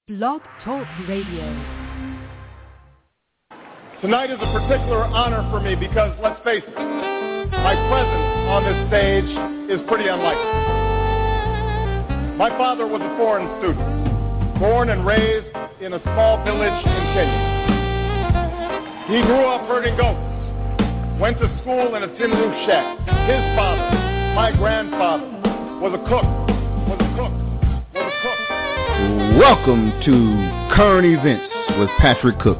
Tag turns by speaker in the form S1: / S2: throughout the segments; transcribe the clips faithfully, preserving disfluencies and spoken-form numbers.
S1: Blog Talk Radio.
S2: Tonight is a particular honor for me because, let's face it, my presence on this stage is pretty unlikely. My father was a foreign student, born and raised in a small village in Kenya. He grew up herding goats, went to school in a tin roof shack. His father, my grandfather, was a cook, was a cook, was a cook.
S3: Welcome to Current Events with Patrick Cook.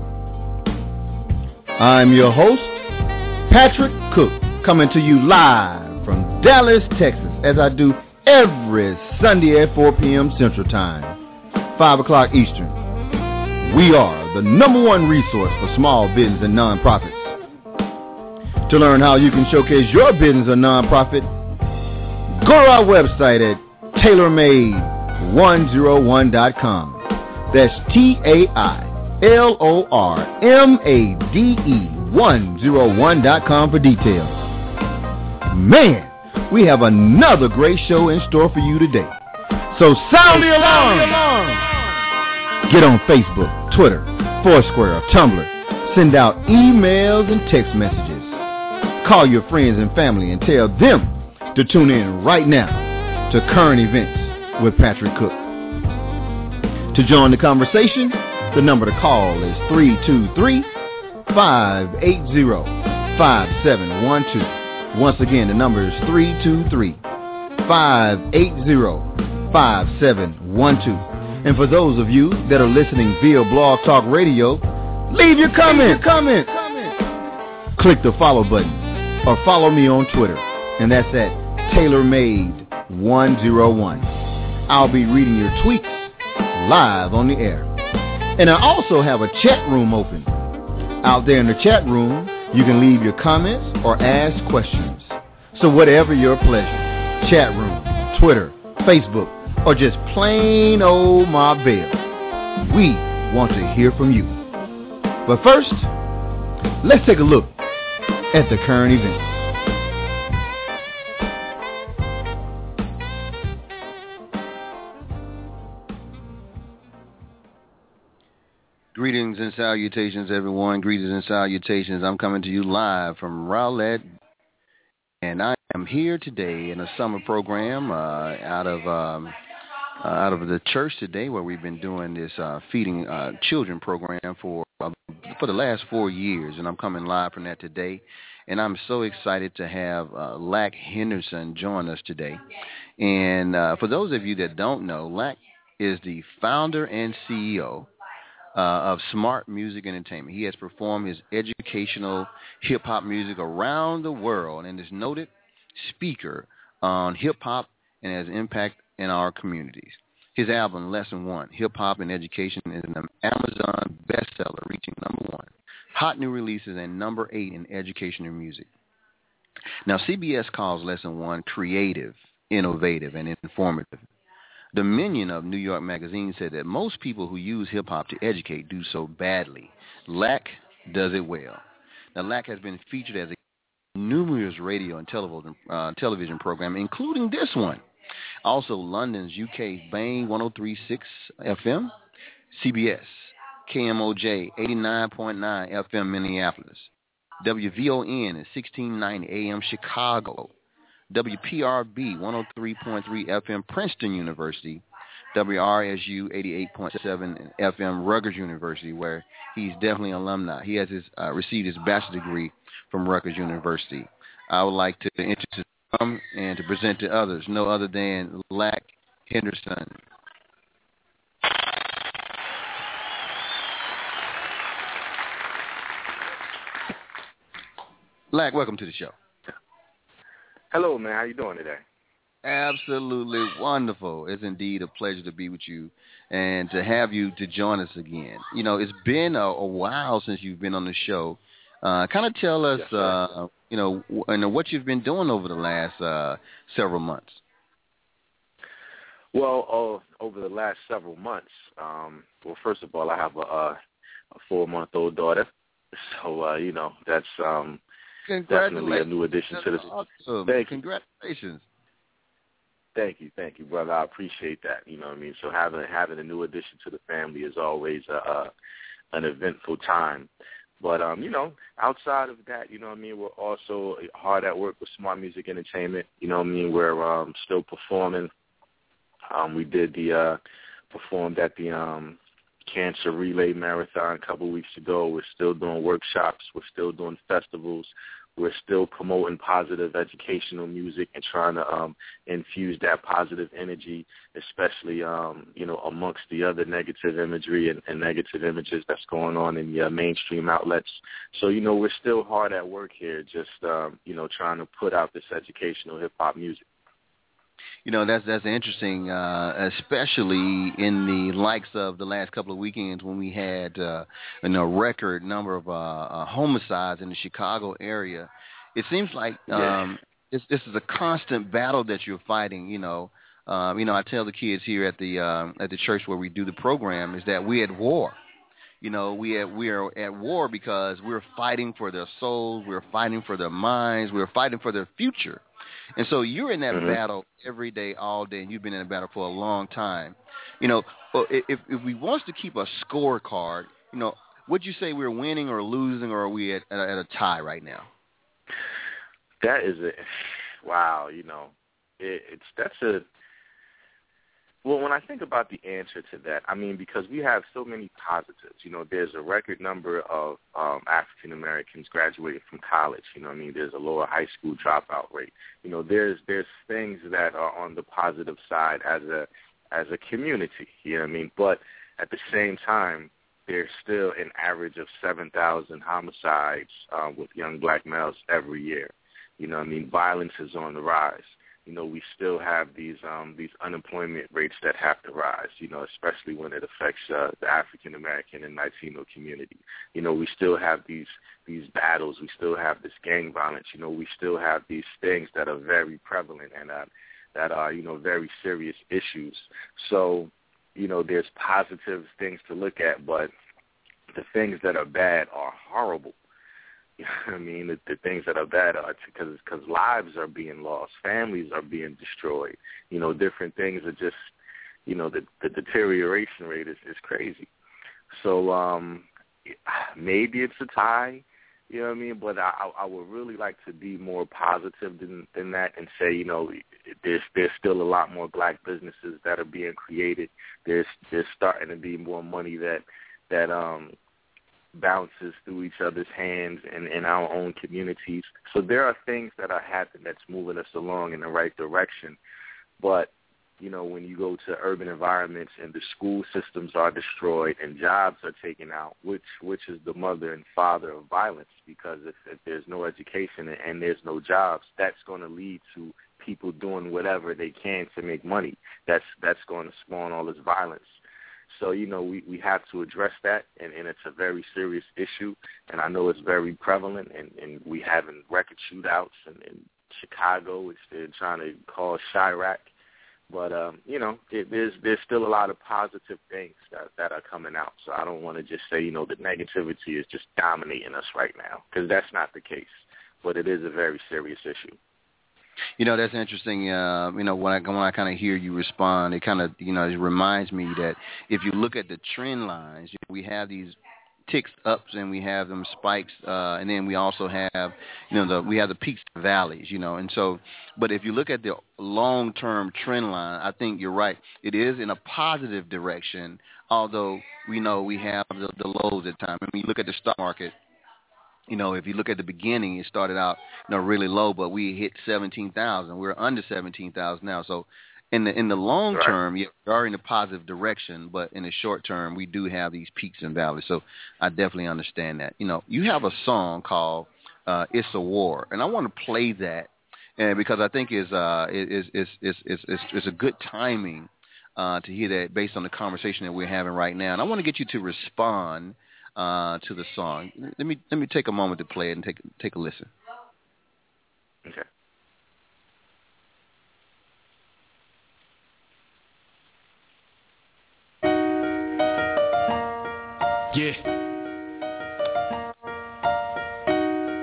S3: I'm your host, Patrick Cook, coming to you live from Dallas, Texas, as I do every Sunday at four p.m. Central Time, five o'clock Eastern. We are the number one resource for small business and nonprofits. To learn how you can showcase your business or nonprofit, go to our website at tailor made one oh one dot com. That's T A I L O R M A D E one oh one dot com for details. Man, we have another great show in store for you today. So sound the alarm! Get on Facebook, Twitter, Foursquare, or Tumblr. Send out emails and text messages. Call your friends and family and tell them to tune in right now to Current Events with Patrick Cook. To join the conversation, the number to call is three two three, five eight zero, five seven one two. Once again, the number is three two three, five eight zero, five seven one two. And for those of you that are listening via Blog Talk Radio, leave your comment. comment. Click the follow button or follow me on Twitter, and that's at tailor made one oh one. I'll be reading your tweets live on the air. And I also have a chat room open. Out there in the chat room, you can leave your comments or ask questions. So whatever your pleasure, chat room, Twitter, Facebook, or just plain old Ma Bell, we want to hear from you. But first, let's take a look at the current events. Greetings and salutations, everyone. Greetings and salutations. I'm coming to you live from Rowlett, and I am here today in a summer program uh, out of um, uh, out of the church today, where we've been doing this uh, feeding uh, children program for uh, for the last four years, and I'm coming live from that today. And I'm so excited to have uh, Lack Henderson join us today. And uh, for those of you that don't know, Lack is the founder and C E O Uh, of Smart Music Entertainment. He has performed his educational hip-hop music around the world and is noted speaker on hip-hop and has impact in our communities. His album, Lesson One, Hip-Hop and Education, is an Amazon bestseller, reaching number one. Hot new releases and number eight in education and music. Now, C B S calls Lesson One creative, innovative, and informative. The Minion of New York Magazine said that most people who use hip-hop to educate do so badly. Lack does it well. Now, Lack has been featured as a numerous radio and television, uh, television program, including this one. Also, London's U K's Bang one oh three point six F M, C B S, K M O J eighty-nine point nine F M Minneapolis, W V O N is sixteen ninety A M Chicago, W P R B one oh three point three F M Princeton University, W R S U eighty-eight point seven F M Rutgers University, where he's definitely an alumni. He has his, uh, received his bachelor's degree from Rutgers University. I would like to introduce him and to present to others, no other than Lack Henderson. Lack, welcome to the show.
S4: Hello, man. How you doing today?
S3: Absolutely wonderful. It's indeed a pleasure to be with you and to have you to join us again. You know, it's been a, a while since you've been on the show. Uh, kind of tell us, yes, uh, you know, w- you know, what you've been doing over the last uh, several months.
S4: Well, uh, over the last several months, um, well, first of all, I have a, a four-month-old daughter, so uh, you know that's um, definitely a new addition to the.
S3: Awesome.
S4: Thank
S3: Congratulations.
S4: Thank you, thank you, brother. I appreciate that. You know what I mean? So having having a new addition to the family is always a, a, an eventful time. But, um, you know, outside of that, you know what I mean, we're also hard at work with Smart Music Entertainment. You know what I mean? We're um, still performing. Um, we did the uh, performed at the um, Cancer Relay Marathon a couple weeks ago. We're still doing workshops. We're still doing festivals. We're still promoting positive educational music and trying to um, infuse that positive energy, especially, um, you know, amongst the other negative imagery and, and negative images that's going on in the uh, mainstream outlets. So, you know, we're still hard at work here, just, um, you know, trying to put out this educational hip-hop music.
S3: You know, that's that's interesting, uh, especially in the likes of the last couple of weekends when we had uh, you know, a record number of uh, uh, homicides in the Chicago area. It seems like um, this, this is a constant battle that you're fighting. You know, um, you know, I tell the kids here at the um, at the church where we do the program is that we're at war. You know, we at, we are at war because we're fighting for their souls, we're fighting for their minds, we're fighting for their future. And so you're in that mm-hmm. battle every day, all day, and you've been in a battle for a long time. You know, if if we want to keep a scorecard, you know, would you say we're winning or losing, or are we at, at, a, at a tie right now?
S4: That is a wow. You know, it, it's that's a well. When I think about the answer to that, I mean, because we have so many positives. You know, there's a record number of um, African Americans graduating from college. You know, what I mean, there's a lower high school dropout rate. You know, there's there's things that are on the positive side as a as a community. You know what I mean? But at the same time, there's still an average of seven thousand homicides uh, with young black males every year. You know what I mean? Violence is on the rise. You know, we still have these um, these unemployment rates that have to rise, you know, especially when it affects uh, the African American and Latino community. You know, we still have these these battles. We still have this gang violence. You know, we still have these things that are very prevalent and uh, that are, you know, very serious issues. So, you know, there's positive things to look at, but the things that are bad are horrible. You know what I mean? The, the things that are bad are because because lives are being lost, families are being destroyed. You know, different things are just, you know, the, the deterioration rate is, is crazy. So um, maybe it's a tie, you know what I mean? But I, I would really like to be more positive than, than that and say, you know, there's there's still a lot more black businesses that are being created. There's there's starting to be more money that that um. bounces through each other's hands and in our own communities. So there are things that are happening that's moving us along in the right direction. But, you know, when you go to urban environments and the school systems are destroyed and jobs are taken out, which which is the mother and father of violence, because if, if there's no education and there's no jobs, that's going to lead to people doing whatever they can to make money. That's, that's going to spawn all this violence. So, you know, we, we have to address that, and, and it's a very serious issue, and I know it's very prevalent, and, and we having record shootouts in, in Chicago, which they're trying to call Chirac. But, um, you know, it, there's there's still a lot of positive things that, that are coming out. So I don't want to just say, you know, the negativity is just dominating us right now, because that's not the case. But it is a very serious issue.
S3: You know, that's interesting. Uh, you know, when I when I kind of hear you respond, it kind of, you know, it reminds me that if you look at the trend lines, you know, we have these ticks ups and we have them spikes, uh, and then we also have, you know, the we have the peaks and valleys, you know. And so, but if you look at the long-term trend line, I think you're right. It is in a positive direction, although we know we have the, the lows at times. I mean, you look at the stock market. You know, if you look at the beginning, it started out, you know, really low, but we hit seventeen thousand. We're under seventeen thousand now. So in the in the long
S4: right.
S3: term, yeah, we are in a positive direction, but in the short term, we do have these peaks and valleys. So I definitely understand that. You know, you have a song called uh, "It's a War," and I want to play that, and because I think is uh is is is is is is a good timing uh, to hear that based on the conversation that we're having right now. And I want to get you to respond Uh, to the song. Let me let me take a moment to play it and take take a listen.
S4: Okay.
S5: Yeah.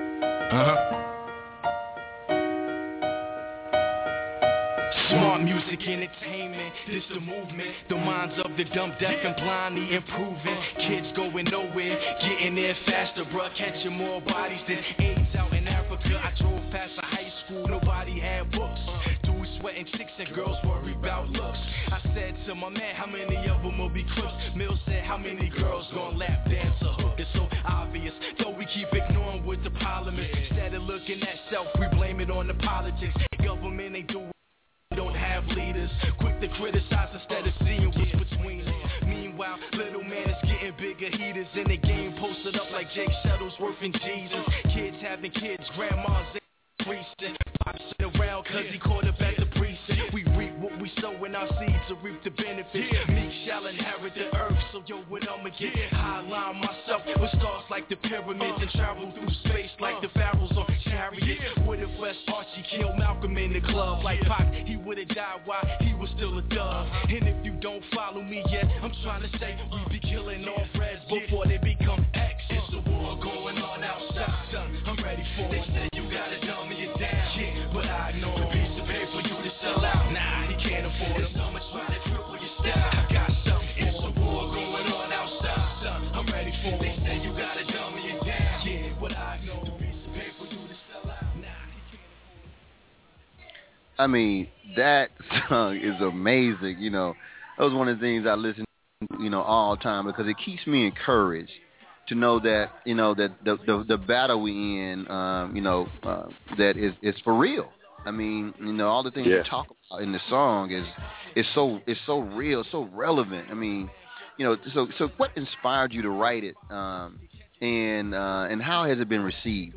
S5: Uh huh. Smart Music music entertainment. This the movement, the minds of the dumb, deaf, and blindly improving. Kids going nowhere, getting there faster, bruh. Catching more bodies than AIDS out in Africa. I drove past a high school, nobody had books. Dudes sweating chicks and girls worry about looks. I said to my man, how many of them will be clips? Mills said, how many girls gon' lap dance a hook? It's so obvious, though we keep ignoring what the problem is. Instead of looking at self, we blame it on the politics. Government ain't do, we don't have leaders. Quick to criticize instead of seeing what's between us. Meanwhile, little man is getting bigger heaters in the game, posted up like Jake Shuttlesworth and Jesus. Kids having kids, grandmas preaching, pops around cause he caught up at the precinct. We reap what we sow in our seeds to reap the benefits. Meek shall inherit the earth, so yo, what I'ma get? High line myself with stars like the pyramids and travel through space like the pharaohs on chariot. What if West Archie killed Malcolm in the club? Like Pac, he would've died while he was still a thug. And if you don't follow me yet, I'm trying to say we be killing all Reds before they become X. It's a war going on outside, son. I'm ready for it. They say you gotta dumb me it down, yeah, but I know the piece of paper you to sell out. Nah, he can't afford it. So much trying to cripple your style. I got something. It's a war going on outside, son. I'm ready for it. They say you gotta dumb me it down, yeah, but I know the piece of paper you to sell out. Nah, he can't afford it.
S3: I mean, that song is amazing. You know, that was one of the things I listen to, you know, all the time because it keeps me encouraged to know that, you know, that the the, the battle we in, um, you know, uh, that is is for real. I mean, you know, all the things
S4: yeah.
S3: you talk about in the song is is so is so real, so relevant. I mean, you know, so so what inspired you to write it, um, and uh, and how has it been received?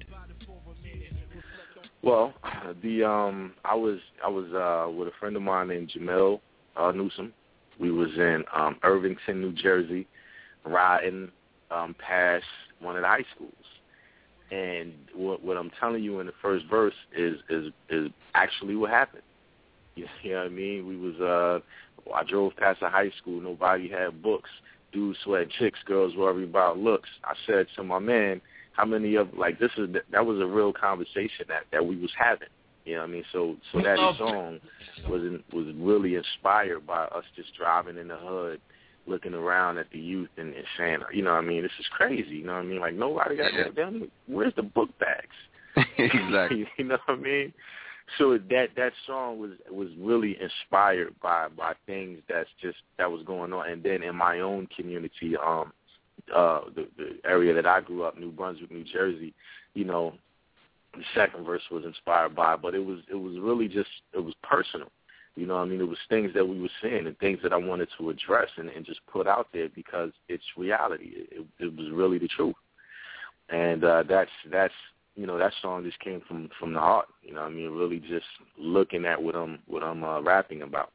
S4: Well, the um, I was I was uh, with a friend of mine named Jamel uh, Newsom. We was in um, Irvington, New Jersey, riding um, past one of the high schools. And what, what I'm telling you in the first verse is is, is actually what happened. You know what I mean? We was uh, I drove past a high school. Nobody had books. Dudes sweat chicks. Girls worry about looks. I said to my man, how many of like this is that was a real conversation that, that we was having. You know what I mean? So so that song was in, was really inspired by us just driving in the hood, looking around at the youth and, and saying, you know what I mean, this is crazy, you know what I mean? Like, nobody got that down. Where's the book bags?
S3: Exactly.
S4: You know what I mean? So that that song was was really inspired by, by things that's just, that was going on. And then in my own community, um, uh, the, the area that I grew up, New Brunswick, New Jersey, you know, the second verse was inspired by, but it was it was really just, it was personal. You know what I mean? It was things that we were seeing and things that I wanted to address and, and just put out there because it's reality. It, it was really the truth. And uh, that's, that's you know, that song just came from, from the heart. You know what I mean? Really just looking at what I'm, what I'm uh, rapping about.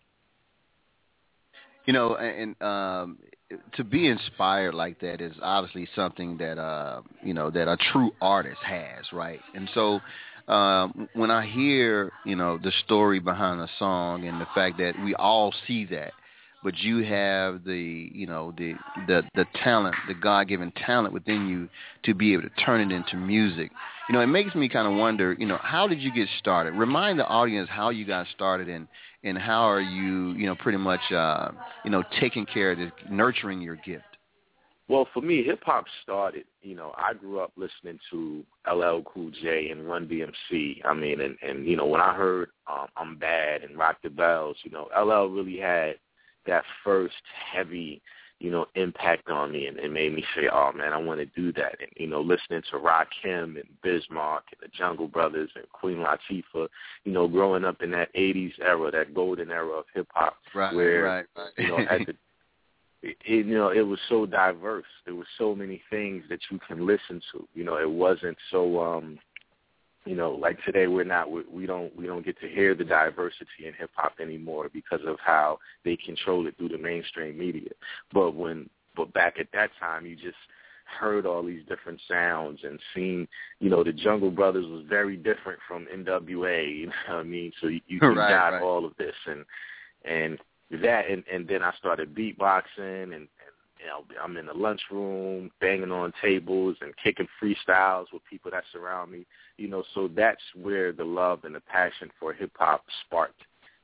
S3: You know, and um, to be inspired like that is obviously something that, uh, you know, that a true artist has, right? And so Um, when I hear, you know, the story behind a song and the fact that we all see that, but you have the, you know, the the, the talent, the God-given talent within you to be able to turn it into music, you know, it makes me kind of wonder, you know, how did you get started? Remind the audience how you got started and, and how are you, you know, pretty much, uh, you know, taking care of this, nurturing your gift.
S4: Well, for me, hip-hop started, you know, I grew up listening to L L Cool J and Run D M C. I mean, and, and you know, when I heard um, I'm Bad and Rock the Bells, you know, L L really had that first heavy, you know, impact on me and it made me say, oh, man, I want to do that. And, you know, listening to Rakim and Bismarck and the Jungle Brothers and Queen Latifah, you know, growing up in that eighties era, that golden era of hip-hop,
S3: right,
S4: where,
S3: right, right.
S4: you know, at the It, it, you know, it was so diverse. There were so many things that you can listen to. You know, it wasn't so, um, you know, like today we're not, we, we don't, we don't get to hear the diversity in hip hop anymore because of how they control it through the mainstream media. But when, but back at that time, you just heard all these different sounds and seen, you know, the Jungle Brothers was very different from N W A. You know what I mean? So you, you
S3: right,
S4: got
S3: right.
S4: all of this and and. That and, and then I started beatboxing and, and you know I'm in the lunchroom banging on tables and kicking freestyles with people that surround me, you know. So that's where the love and the passion for hip hop sparked,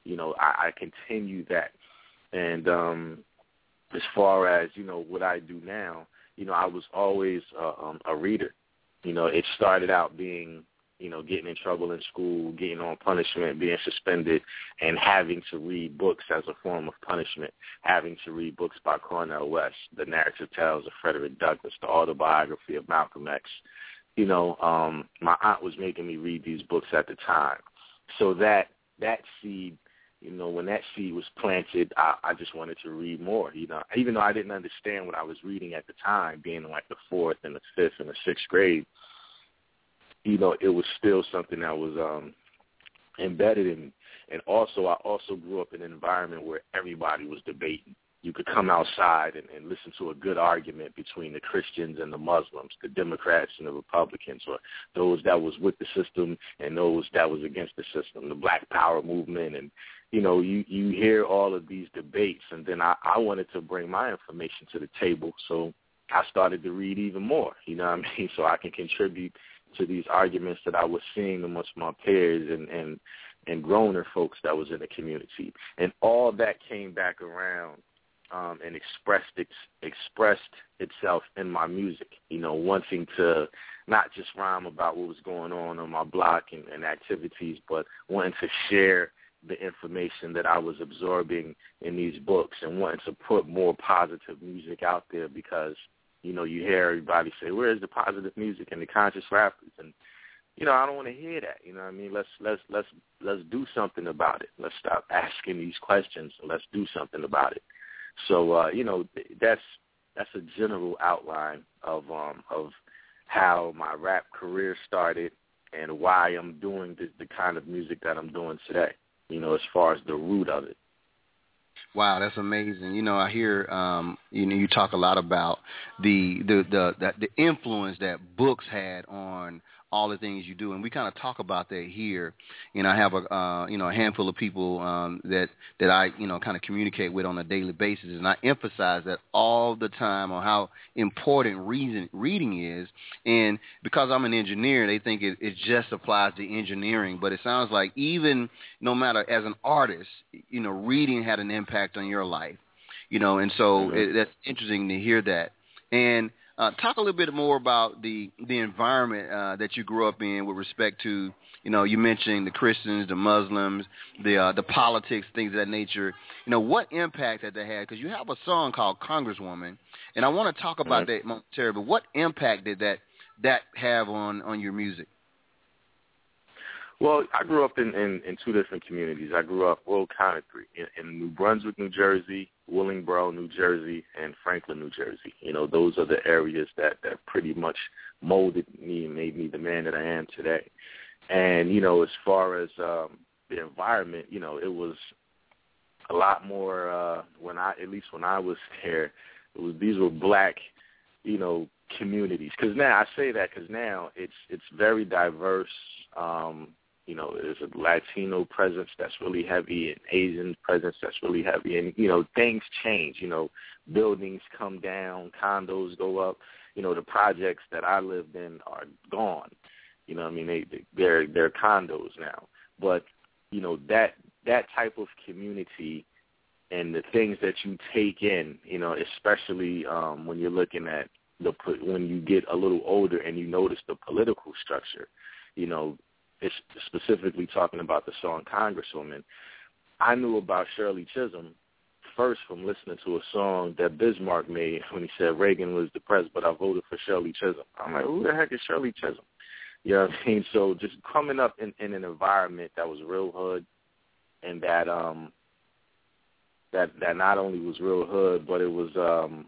S4: you know, I, I continue that. And um, as far as, you know, what I do now, you know, I was always uh, um, a reader. You know, it started out being, you know, getting in trouble in school, getting on punishment, being suspended, and having to read books as a form of punishment, having to read books by Cornel West, the narrative tales of Frederick Douglass, the autobiography of Malcolm X. You know, um, my aunt was making me read these books at the time. So that that seed, you know, when that seed was planted, I, I just wanted to read more, you know, even though I didn't understand what I was reading at the time, being in like the fourth and the fifth and the sixth grade. You know, it was still something that was um, embedded in me. And also, I also grew up in an environment where everybody was debating. You could come outside and, and listen to a good argument between the Christians and the Muslims, the Democrats and the Republicans, or those that was with the system and those that was against the system, the Black Power movement. And, you know, you, you hear all of these debates. And then I, I wanted to bring my information to the table, so I started to read even more, you know what I mean, so I can contribute to these arguments that I was seeing amongst my peers and, and, and growner folks that was in the community. And all that came back around um, and expressed ex, expressed itself in my music, you know, wanting to not just rhyme about what was going on on my block and, and activities, but wanting to share the information that I was absorbing in these books and wanting to put more positive music out there because, you know, you hear everybody say, where's the positive music and the conscious rappers? And, you know, I don't want to hear that. You know what I mean? Let's let's let's let's do something about it. Let's stop asking these questions and let's do something about it. So, uh, you know, that's that's a general outline of um, of how my rap career started and why I'm doing the, the kind of music that I'm doing today, you know, as far as the root of it.
S6: Wow, that's amazing. You know, I hear um, you know you talk a lot about the the the the, the influence that books had on all the things you do, and we kind of talk about that here. You know, I have a uh, you know a handful of people um, that that I you know kind of communicate with on a daily basis, and I emphasize that all the time on how important reason, reading is. And because I'm an engineer, they think it, it just applies to engineering, but it sounds like even no matter as an artist, you know, reading had an impact on your life. You know, and so mm-hmm. it, that's interesting to hear that. And Uh, talk a little bit more about the the environment uh, that you grew up in with respect to, you know, you mentioned the Christians, the Muslims, the uh, the politics, things of that nature. You know, what impact that they had? Because you have a song called Congresswoman, and I want to talk about mm-hmm. that momentarily. But what impact did that that have on, on your music?
S4: Well, I grew up in, in, in two different communities. I grew up, well, kind of three, in, in New Brunswick, New Jersey, Willingboro, New Jersey, and Franklin, New Jersey. You know, those are the areas that, that pretty much molded me and made me the man that I am today. And, you know, as far as um, the environment, you know, it was a lot more uh, when I, at least when I was there, it was, these were black, you know, communities. Because now, I say that because now it's, it's very diverse. Um, You know, there's a Latino presence that's really heavy and Asian presence that's really heavy. And, you know, things change. You know, buildings come down, condos go up. You know, the projects that I lived in are gone. You know what I mean? They, they're, they're condos now. But, you know, that that type of community and the things that you take in, you know, especially um, when you're looking at the when you get a little older and you notice the political structure, you know, it's specifically talking about the song Congresswoman. I knew about Shirley Chisholm first from listening to a song that Bismarck made when he said Reagan was depressed, but I voted for Shirley Chisholm. I'm like, who the heck is Shirley Chisholm? You know what I mean? So just coming up in, in an environment that was real hood and that um that that not only was real hood, but it was um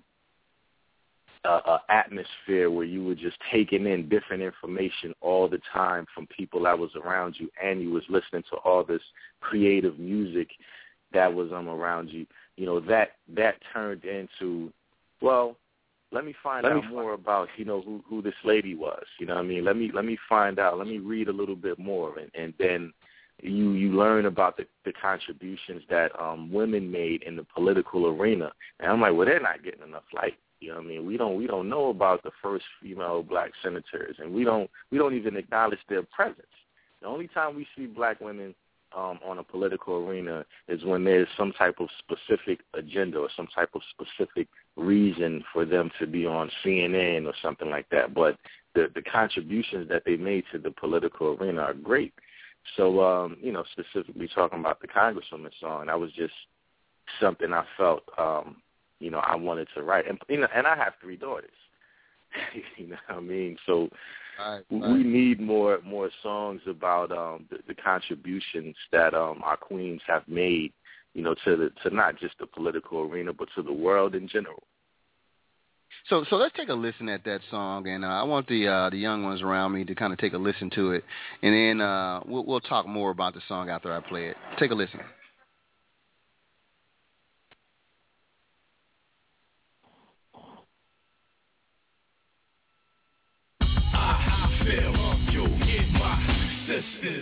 S4: a, a atmosphere where you were just taking in different information all the time from people that was around you, and you was listening to all this creative music that was um around you. You know, that that turned into, well, let me find let out me more find. about, you know, who, who this lady was. You know what I mean? Let me let me find out. Let me read a little bit more. And, and then you you learn about the, the contributions that um, women made in the political arena. And I'm like, well, they're not getting enough light. You know what I mean? We don't we don't know about the first female black senators, and we don't we don't even acknowledge their presence. The only time we see black women um, on a political arena is when there's some type of specific agenda or some type of specific reason for them to be on C N N or something like that. But the, the contributions that they made to the political arena are great. So, um, you know, specifically talking about the Congresswoman song, that was just something I felt, um, you know, I wanted to write. And, you know, and I have three daughters. You know what I mean? So right, right. we need more more songs about um, the, the contributions that um, our queens have made, you know, to the to not just the political arena, but to the world in general.
S6: So, so let's take a listen at that song, and uh, I want the uh, the young ones around me to kind of take a listen to it, and then uh, we'll, we'll talk more about the song after I play it. Take a listen.
S5: I feel you in my sisters.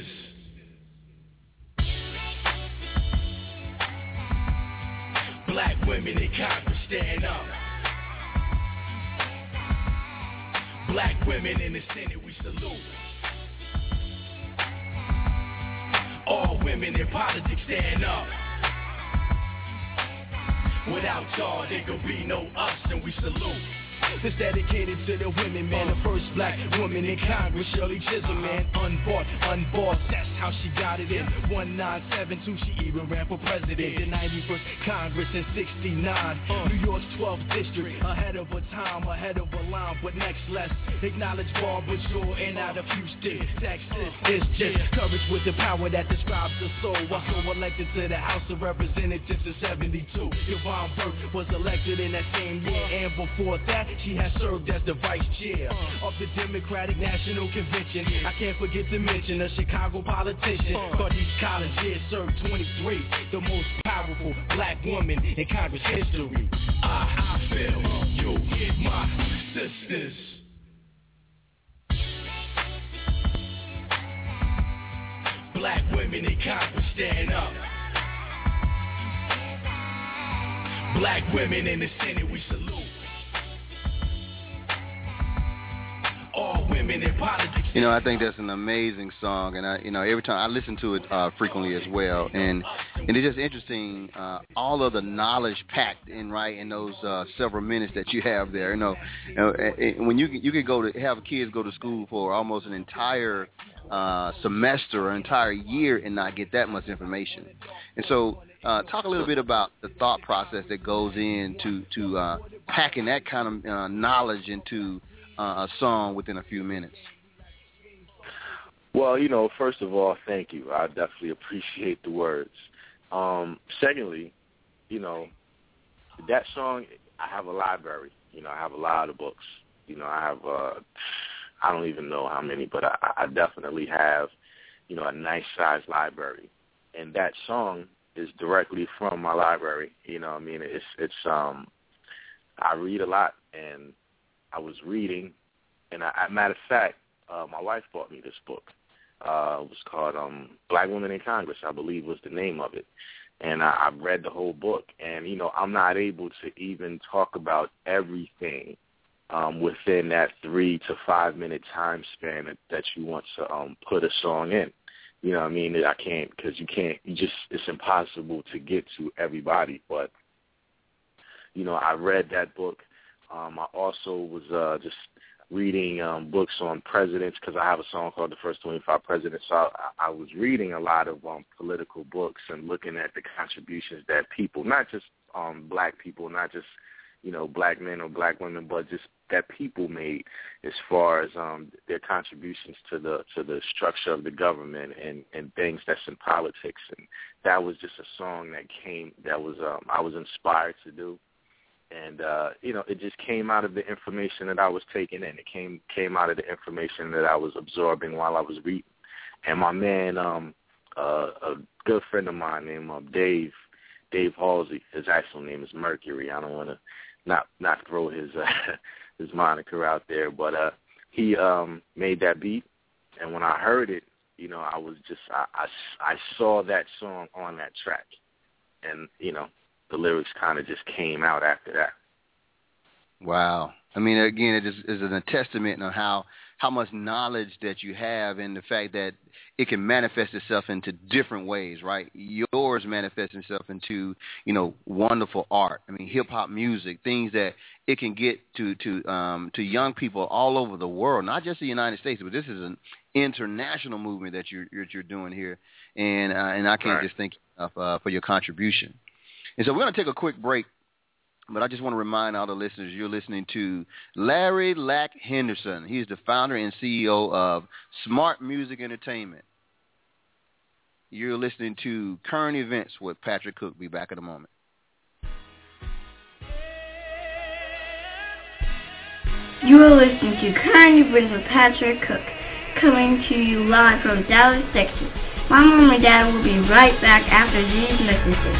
S5: Black women in Congress, stand up. Black women in the Senate, we salute. All women in politics, stand up. Without y'all, there could be no us, and we salute. This dedicated to the women, man. The first black woman in Congress, Shirley Chisholm, man. Unbought, unbought, that's how she got it in. one nine seven two, she even ran for president. The ninety-first Congress in sixty-nine. New York's twelfth district, ahead of her time, ahead of her line. But next, let's acknowledge Barbara Shaw and out of Houston, Texas. It's just courage with the power that describes the soul. I so elected to the House of Representatives in seventy-two. Yvonne Burke was elected in that same year, and before that, she has served as the vice chair of the Democratic National Convention. I can't forget to mention a Chicago politician. Curtis Collins, yeah, served twenty-three. The most powerful black woman in Congress history. I, I feel you in my sisters. Black women in Congress, stand up. Black women in the Senate, we salute. All women in politics.
S6: You know, I think that's an amazing song, and I, you know, every time I listen to it uh, frequently as well, and and it's just interesting, uh, all of the knowledge packed in right in those uh, several minutes that you have there. You know, you know when you you can go to have kids go to school for almost an entire uh, semester or entire year and not get that much information, and so. Uh, talk a little bit about the thought process that goes into to uh, packing that kind of uh, knowledge into uh, a song within a few minutes.
S4: Well, you know, first of all, thank you. I definitely appreciate the words. Um, secondly, you know, that song, I have a library. You know, I have a lot of books. You know, I have, uh, I don't even know how many, but I, I definitely have, you know, a nice-sized library. And that song is directly from my library. You know what I mean? It's, it's, um, I read a lot, and I was reading, and I, I matter of fact, uh, my wife bought me this book. Uh, it was called um, Black Women in Congress, I believe was the name of it. And I, I read the whole book, and, you know, I'm not able to even talk about everything um, within that three to five minute time span that, that you want to um, put a song in. You know what I mean? I can't, because you can't, you just, it's impossible to get to everybody. But, you know, I read that book. Um, I also was uh, just reading um, books on presidents, because I have a song called The First twenty-five Presidents. So I, I was reading a lot of um, political books and looking at the contributions that people, not just um, black people, not just, you know, black men or black women, but just that people made as far as um, their contributions to the to the structure of the government and, and things that's in politics. And that was just a song that came, that was um, I was inspired to do. And, uh, you know, it just came out of the information that I was taking in. It came came out of the information that I was absorbing while I was reading. And my man, um, uh, a good friend of mine named uh, Dave, Dave Halsey, his actual name is Mercury. I don't want to not not throw his uh, his moniker out there, but uh, he um, made that beat. And when I heard it, you know, I was just, I, I, I saw that song on that track. And, you know, the lyrics kind of just came out after that.
S6: Wow. I mean, again, it is, is a testament on how, how much knowledge that you have and the fact that it can manifest itself into different ways, right? Yours manifests itself into, you know, wonderful art. I mean, hip-hop music, things that it can get to to um, to young people all over the world, not just the United States, but this is an international movement that you're, you're, you're doing here. And, uh, and I can't right. just thank you enough uh, for your contribution. And so we're going to take a quick break. But I just want to remind all the listeners, you're listening to Larry Lack Henderson. He's the founder and C E O of Smart Music Entertainment. You're listening to Current Events with Patrick Cook. Be back in a moment.
S7: You are listening to Current Events with Patrick Cook, coming to you live from Dallas, Texas. My mom and dad will be right back after these messages.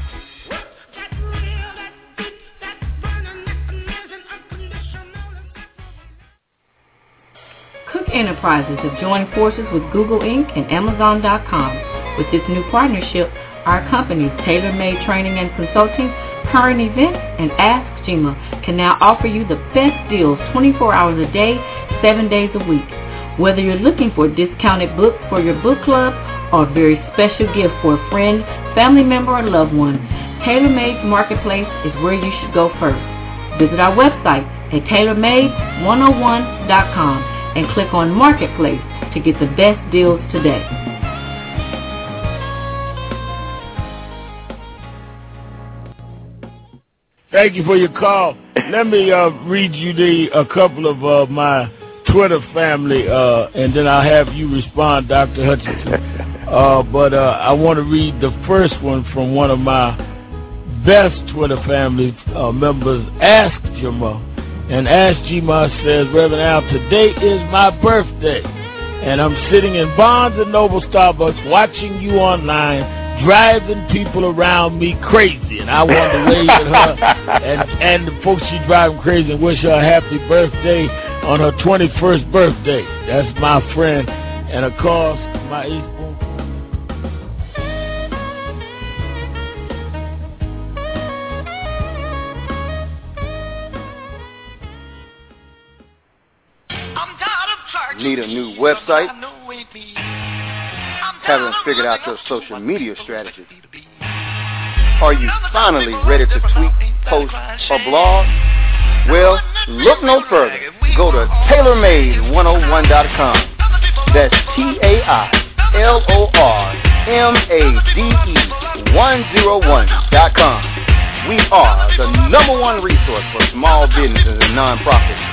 S1: Cook Enterprises have joined forces with Google Incorporated and Amazon dot com. With this new partnership, our companies, Tailor Made Training and Consulting, Current Events, and Ask Jima, can now offer you the best deals twenty-four hours a day, seven days a week. Whether you're looking for discounted books for your book club or a very special gift for a friend, family member, or loved one, Tailor Made Marketplace is where you should go first. Visit our website at tailor made one oh one dot com. and click on Marketplace to get the best deals today.
S8: Thank you for your call. Let me uh, read you the a couple of uh, my Twitter family, uh, and then I'll have you respond, Doctor Hutchinson. Uh, but uh, I want to read the first one from one of my best Twitter family uh, members, Ask Jima. And Ask Jima says, Reverend Al, today is my birthday, and I'm sitting in Barnes and Noble Starbucks watching you online, driving people around me crazy. And I want to wave at her and, and the folks she driving crazy and wish her a happy birthday on her twenty-first birthday. That's my friend. And, of course, my East
S6: Need a new website? Haven't figured out your social media strategy? Are you finally ready to tweet, post, or blog? Well, look no further. Go to tailor made one oh one dot com. That's T A I L O R M A D E one oh one dot com. We are the number one resource for small businesses and nonprofits.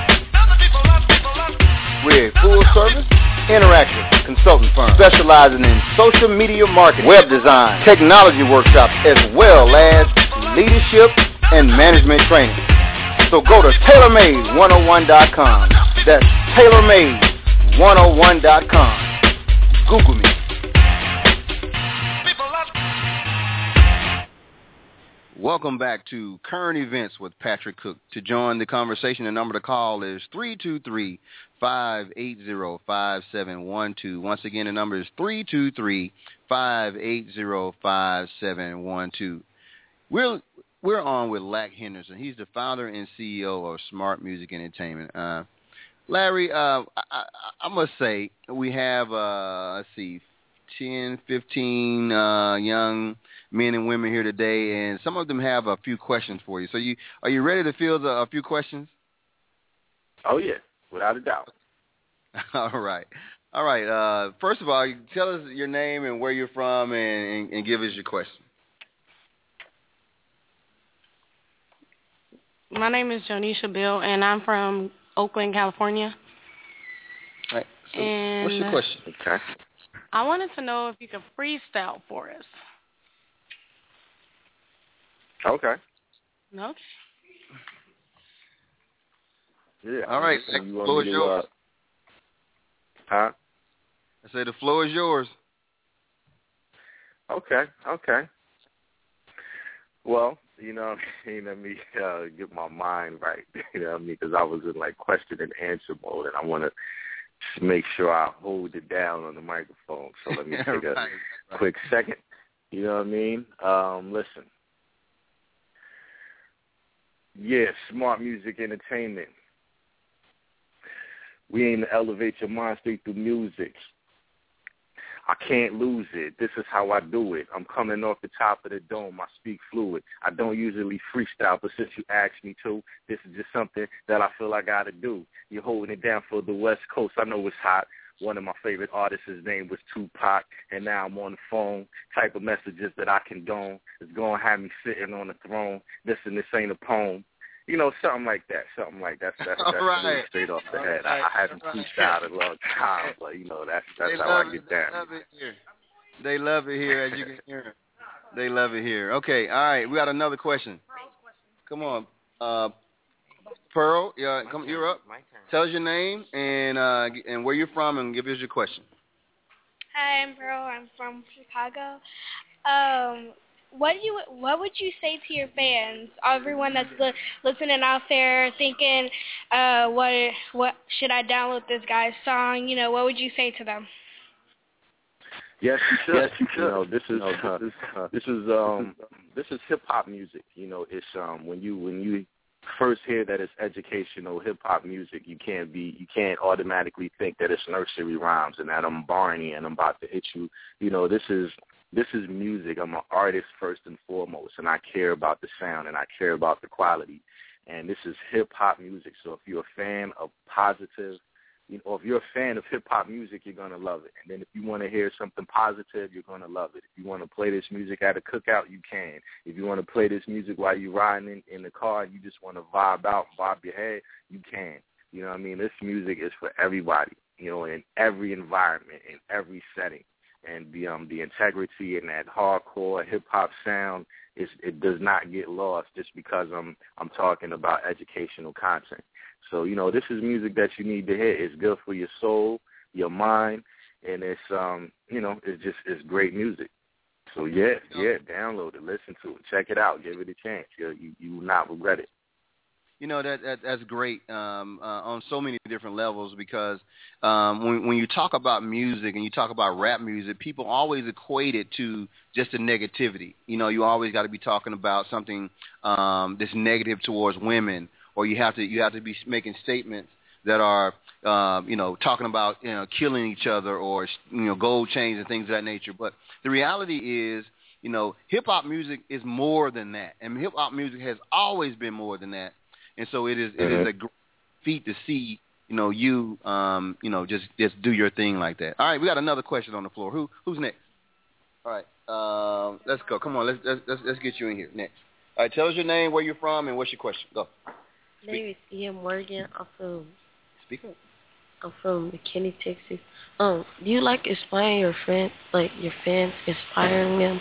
S6: We're a full-service, interactive consulting firm specializing in social media marketing, web design, technology workshops, as well as leadership and management training. So go to tailor made one oh one dot com. That's tailor made one oh one dot com. Google me. Welcome back to Current Events with Patrick Cook. To join the conversation, the number to call is three two three, five eight zero, five seven one two. Once again, the number is three two three, five eight zero, five seven one two. We're, we're on with Lack Henderson. He's the founder and C E O of Smart Music Entertainment. Uh, Larry, uh, I, I must say, we have, uh, let's see, ten, fifteen uh, young men and women here today, and some of them have a few questions for you. So you are you ready to field a, a few questions?
S4: Oh, yeah, without a doubt.
S6: All right. All right. Uh, first of all, tell us your name and where you're from, and, and, and give us your question.
S9: My name is Jonisha Bill, and I'm from Oakland, California.
S6: All right. So
S9: and
S6: what's your question?
S4: Okay.
S9: I wanted to know if you could freestyle for us.
S4: Okay.
S9: Okay.
S4: Yeah.
S6: All right. The floor is yours.
S4: Uh, huh?
S6: I say the floor is yours.
S4: Okay. Okay. Well, you know, you know, let me uh, get my mind right. You know what I mean? Because I was in like question and answer mode, and I want to just make sure I hold it down on the microphone. So let me take
S6: right,
S4: a
S6: right.
S4: quick second. You know what I mean? Um, listen. Yeah, Smart Music Entertainment. We aim to elevate your mind straight through music. I can't lose it. This is how I do it. I'm coming off the top of the dome. I speak fluid. I don't usually freestyle, but since you asked me to, this is just something that I feel I got to do. You're holding it down for the West Coast. I know it's hot. One of my favorite artists, his name was Tupac, and now I'm on the phone. Type of messages that I condone is going to have me sitting on the throne. Listen, this ain't a poem. You know, something like that, something like that. That's, that's, that's
S6: right.
S4: really straight off the head.
S6: Right.
S4: I, I haven't freestyled in a long time, but, you know, that's that's
S6: they
S4: how
S6: love
S4: I get
S6: it.
S4: down.
S6: They love it here. They love it here, as you can hear. They love it here. Okay, all right, we got another question. Come on. Uh, Pearl, yeah, come, you're up. Tell us your name and uh, and where you're from, and give us your question.
S10: Hi, I'm Pearl. I'm from Chicago. Um, what do you what would you say to your fans, everyone that's li- listening out there, thinking, uh, what what should I download this guy's song? You know, what would you say to them?
S4: Yes, you should. Yes, you should. You know, this is uh, this is uh, this is um this is hip hop music. You know, it's um when you when you first hear that it's educational hip hop music, you can't be you can't automatically think that it's nursery rhymes and that I'm Barney and I'm about to hit you. You know, this is this is music. I'm an artist first and foremost, and I care about the sound and I care about the quality. And this is hip hop music. So if you're a fan of positive, you know, if you're a fan of hip-hop music, you're going to love it. And then if you want to hear something positive, you're going to love it. If you want to play this music at a cookout, you can. If you want to play this music while you're riding in, in the car and you just want to vibe out, bob your head, you can. You know what I mean? This music is for everybody, you know, in every environment, in every setting. And the um the integrity and that hardcore hip-hop sound, is it does not get lost just because I'm I'm talking about educational content. So, you know, this is music that you need to hear. It's good for your soul, your mind, and it's, um, you know, it's just, it's great music. So, yeah, yeah, download it, listen to it, check it out, give it a chance. You you, you will not regret it.
S6: You know, that, that that's great um, uh, on so many different levels because um, when, when you talk about music and you talk about rap music, people always equate it to just the negativity. You know, you always got to be talking about something um, that's negative towards women, or you have to you have to be making statements that are, um, you know, talking about, you know, killing each other or, you know, gold chains and things of that nature. But the reality is, you know, hip-hop music is more than that. And hip-hop music has always been more than that. And so it is it is a great feat to see, you know, you, um, you know, just, just do your thing like that. All right, we got another question on the floor. Who Who's next? All right, um, let's go. Come on, let's, let's, let's, let's get you in here next. All right, tell us your name, where you're from, and what's your question. Go.
S11: My name is Ian Morgan. I'm from
S6: Speak up.
S11: I'm from McKinney, Texas. Um, do you like inspiring your friends, like your fans, inspiring them?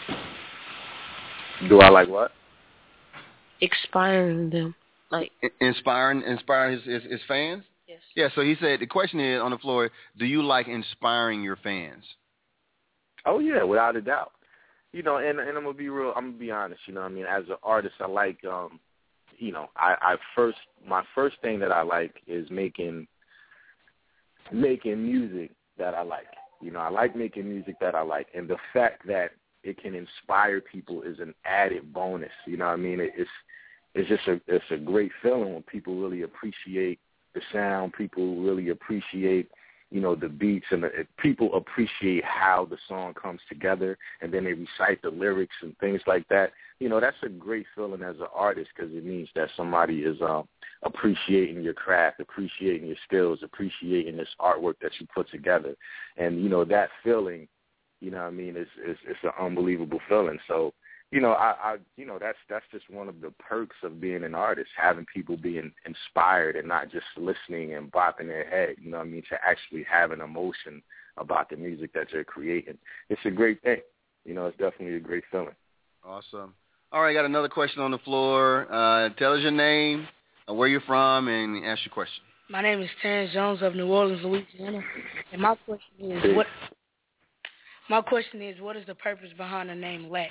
S4: Do I like what?
S11: Inspiring them, like
S6: inspiring, inspiring his, his his fans.
S11: Yes.
S6: Yeah. So he said the question is on the floor: do you like inspiring your fans?
S4: Oh yeah, without a doubt. You know, and and I'm gonna be real. I'm gonna be honest. You know, what I mean, as an artist, I like um. You know, I, I first my first thing that I like is making making music that I like. You know, I like making music that I like, and the fact that it can inspire people is an added bonus. You know what I mean? It, it's it's just a it's a great feeling when people really appreciate the sound. People really appreciate, you know, the beats, and the, people appreciate how the song comes together, and then they recite the lyrics and things like that. You know, that's a great feeling as an artist because it means that somebody is um, appreciating your craft, appreciating your skills, appreciating this artwork that you put together. And, you know, that feeling, you know what I mean, is is it's an unbelievable feeling. So, you know, I, I you know, that's that's just one of the perks of being an artist, having people being inspired and not just listening and bopping their head, you know what I mean, to actually have an emotion about the music that you're creating. It's a great thing. You know, it's definitely a great feeling.
S6: Awesome. All right, got another question on the floor. Uh, tell us your name, uh, where you're from, and ask your question.
S12: My name is Terrence Jones of New Orleans, Louisiana, and my question is what? My question is, what is the purpose behind the name Lack?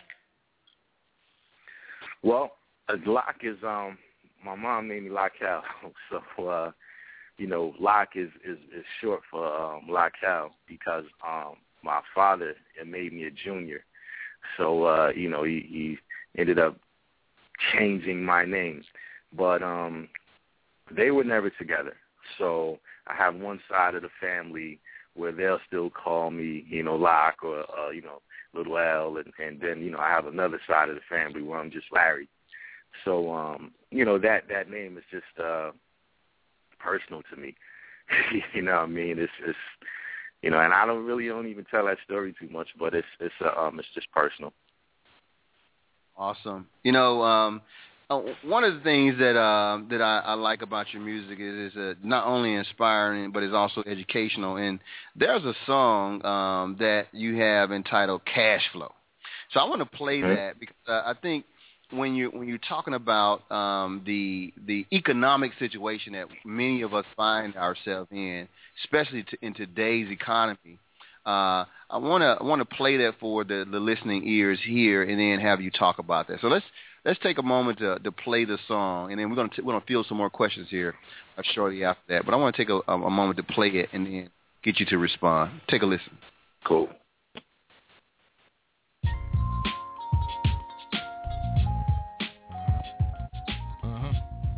S4: Well, Lack is um, my mom named me Laccal, so uh, you know, Lack is, is, is short for um, Laccal because um, my father made me a junior, so uh, you know, he, he ended up changing my name, but um, they were never together. So I have one side of the family where they'll still call me, you know, Locke or, uh, you know, Little L, and, and then, you know, I have another side of the family where I'm just Larry. So, um, you know, that, that name is just uh, personal to me. You know what I mean? It's, it's, you know, and I don't really don't even tell that story too much, but it's, it's, uh, um, it's just personal.
S6: Awesome. You know, um, uh, one of the things that uh, that I, I like about your music is, is uh, not only inspiring, but it's also educational. And there's a song um, that you have entitled "Cash Flow." So I want to play mm-hmm. that because uh, I think when you when you're talking about um, the the economic situation that many of us find ourselves in, especially to, in today's economy. Uh, I want to I want to play that for the, the listening ears here, and then have you talk about that. So let's let's take a moment to, to play the song, and then we're gonna t- we're gonna field some more questions here uh, shortly after that. But I want to take a, a moment to play it, and then get you to respond. Take a listen.
S4: Cool.
S5: Uh-huh.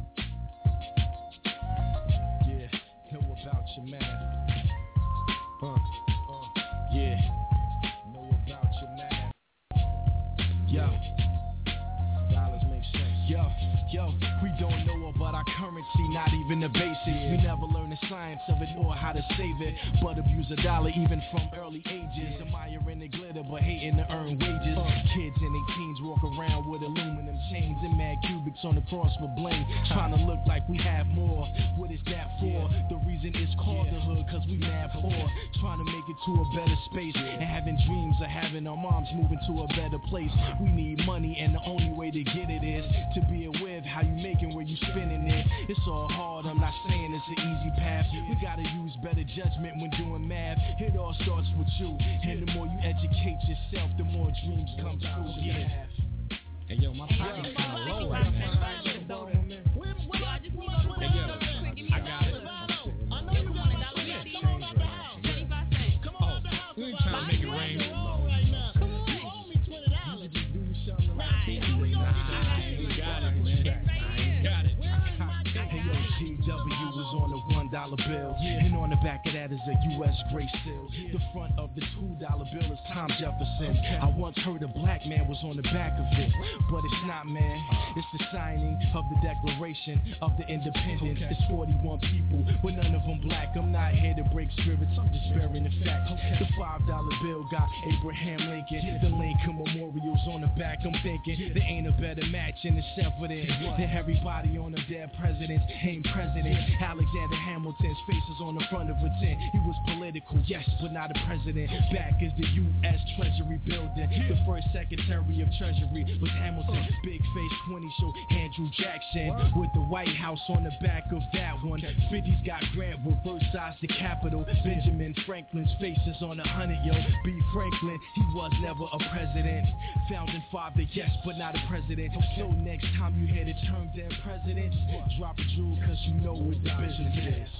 S5: Yeah, know about your man. Uh, uh, yeah, know about your man. Yo, dollars make sense. Yo, yo, we don't know about our currency, not even the basics. Yeah. We never learn the science of it or how to save it, but abuse a dollar even from early ages. Admiring the glitter, but hating to earn wages. Uh. Kids in their teens walk around with aluminum chains and mad cubics on the cross for bling, trying to look like we have more. What is that for? The reason it's called the hood, cause we mad poor, trying to make it to a better space, and having dreams of having our moms moving to a better place. We need money, and the only way to get it is to be aware of how you making, where you spending it. It's all hard, I'm not saying it's an easy path. We gotta use better judgment when doing math. It all starts with you, and the more you educate yourself, the more dreams come true. Yeah. Hey yo, my pocket's kinda low right now. Hey yo, I got it. We ain't trying to make it rain. Come on, hold me twenty dollars. You do something right. I ain't got it, man. I ain't got it. Hey yo, G W was on the one dollar bill, and on the back of that is a U S Grace seal. The front of the two dollar bill is Tom Jefferson. I once heard a black man was on the back of it, but it's not, man. It's the signing of the Declaration of the Independence. It's forty-one people, but none of them black. I'm not here to break spirits, I'm just bearing the facts. The five dollar bill got Abraham Lincoln. The Lincoln Memorial's on the back. I'm thinking there ain't a better match in the seventh than everybody on the dead presidents ain't president. Alexander Hamilton's face is on the front of a tent. He was political, yes, but not a president. Back is the U S Treasury building. The first Secretary of Treasury was Hamilton. Big face twenty show Andrew Jackson with the White House on the back of that one. fifty's got Grant reverse size the Capitol. Benjamin Franklin's face is on a hundred, yo. B. Franklin, he was never a president. Founding father, yes, but not a president. So next time you hear the term damn president, drop a jewel cause you know what the business is.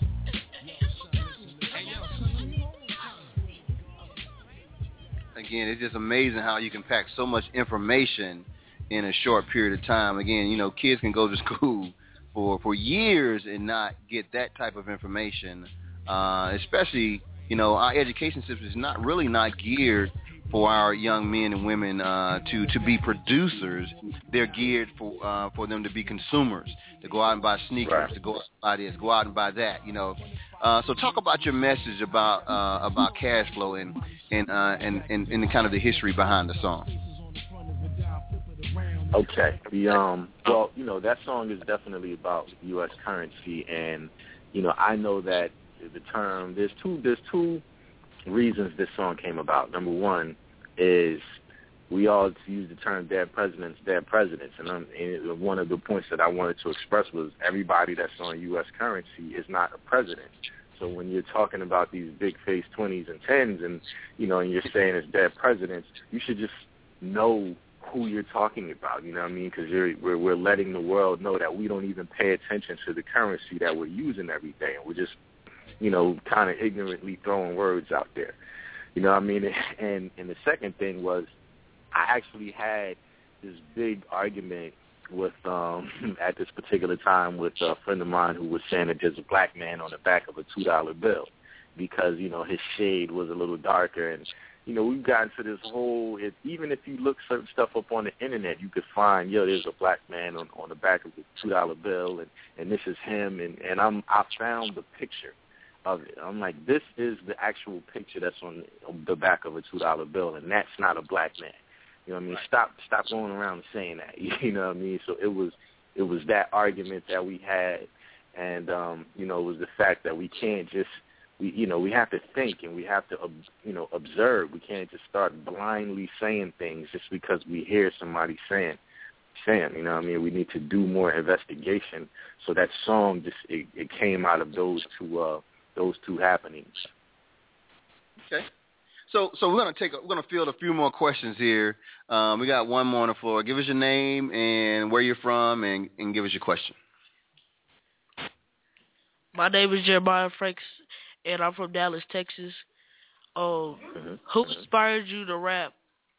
S6: Again, it's just amazing how you can pack so much information in a short period of time. Again, you know, kids can go to school for, for years and not get that type of information, uh, especially, you know, our education system is not really not geared for our young men and women uh, to, to be producers. They're geared for uh, for them to be consumers, to go out and buy sneakers, right. to go out and buy this, go out and buy that, you know. Uh, so talk about your message about uh, about cash flow and and, uh, and and and kind of the history behind the song.
S4: Okay. The um well, you know, that song is definitely about U S currency, and you know, I know that the term there's two there's two reasons this song came about. Number one is we all use the term dead presidents, dead presidents. And, um, and one of the points that I wanted to express was everybody that's on U S currency is not a president. So when you're talking about these big face twenties and tens and, you know, and you're saying it's dead presidents, you should just know who you're talking about, you know what I mean? Because we're, we're letting the world know that we don't even pay attention to the currency that we're using every day. And we're just, you know, kind of ignorantly throwing words out there. You know what I mean? And and the second thing was I actually had this big argument with um, at this particular time with a friend of mine who was saying that there's a black man on the back of a two dollar bill because, you know, his shade was a little darker. And, you know, we've gotten to this whole, it, even if you look certain stuff up on the internet, you could find, yo, there's a black man on, on the back of a two dollar bill, and, and this is him. And, and I'm, I found the picture of it. I'm like, this is the actual picture that's on the back of a two dollar bill, and that's not a black man. You know what I mean? Stop stop going around saying that. You know what I mean? So it was it was that argument that we had, and um, you know, it was the fact that we can't just we you know we have to think and we have to you know observe. We can't just start blindly saying things just because we hear somebody saying saying. You know what I mean? We need to do more investigation. So that song just it, it came out of those two uh, those two happenings.
S6: Okay. So, so we're gonna take a, we're gonna field a few more questions here. Um, we got one more on the floor. Give us your name and where you're from, and, and give us your question.
S12: My name is Jeremiah Franks, and I'm from Dallas, Texas. Oh, mm-hmm. Who inspired you to rap?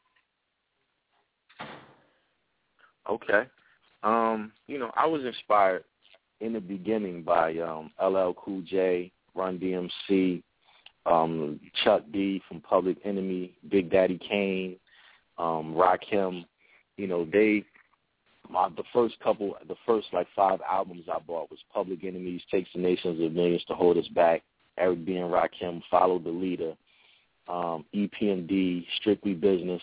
S4: Okay, um, you know, I was inspired in the beginning by um, L L Cool J, Run D M C. Um, Chuck D from Public Enemy, Big Daddy Kane, um, Rakim, you know, they, my, the first couple, the first like five albums I bought was Public Enemies, Takes the Nations of Millions to Hold Us Back, Eric B. and Rakim, Follow the Leader, um, E P M D, Strictly Business,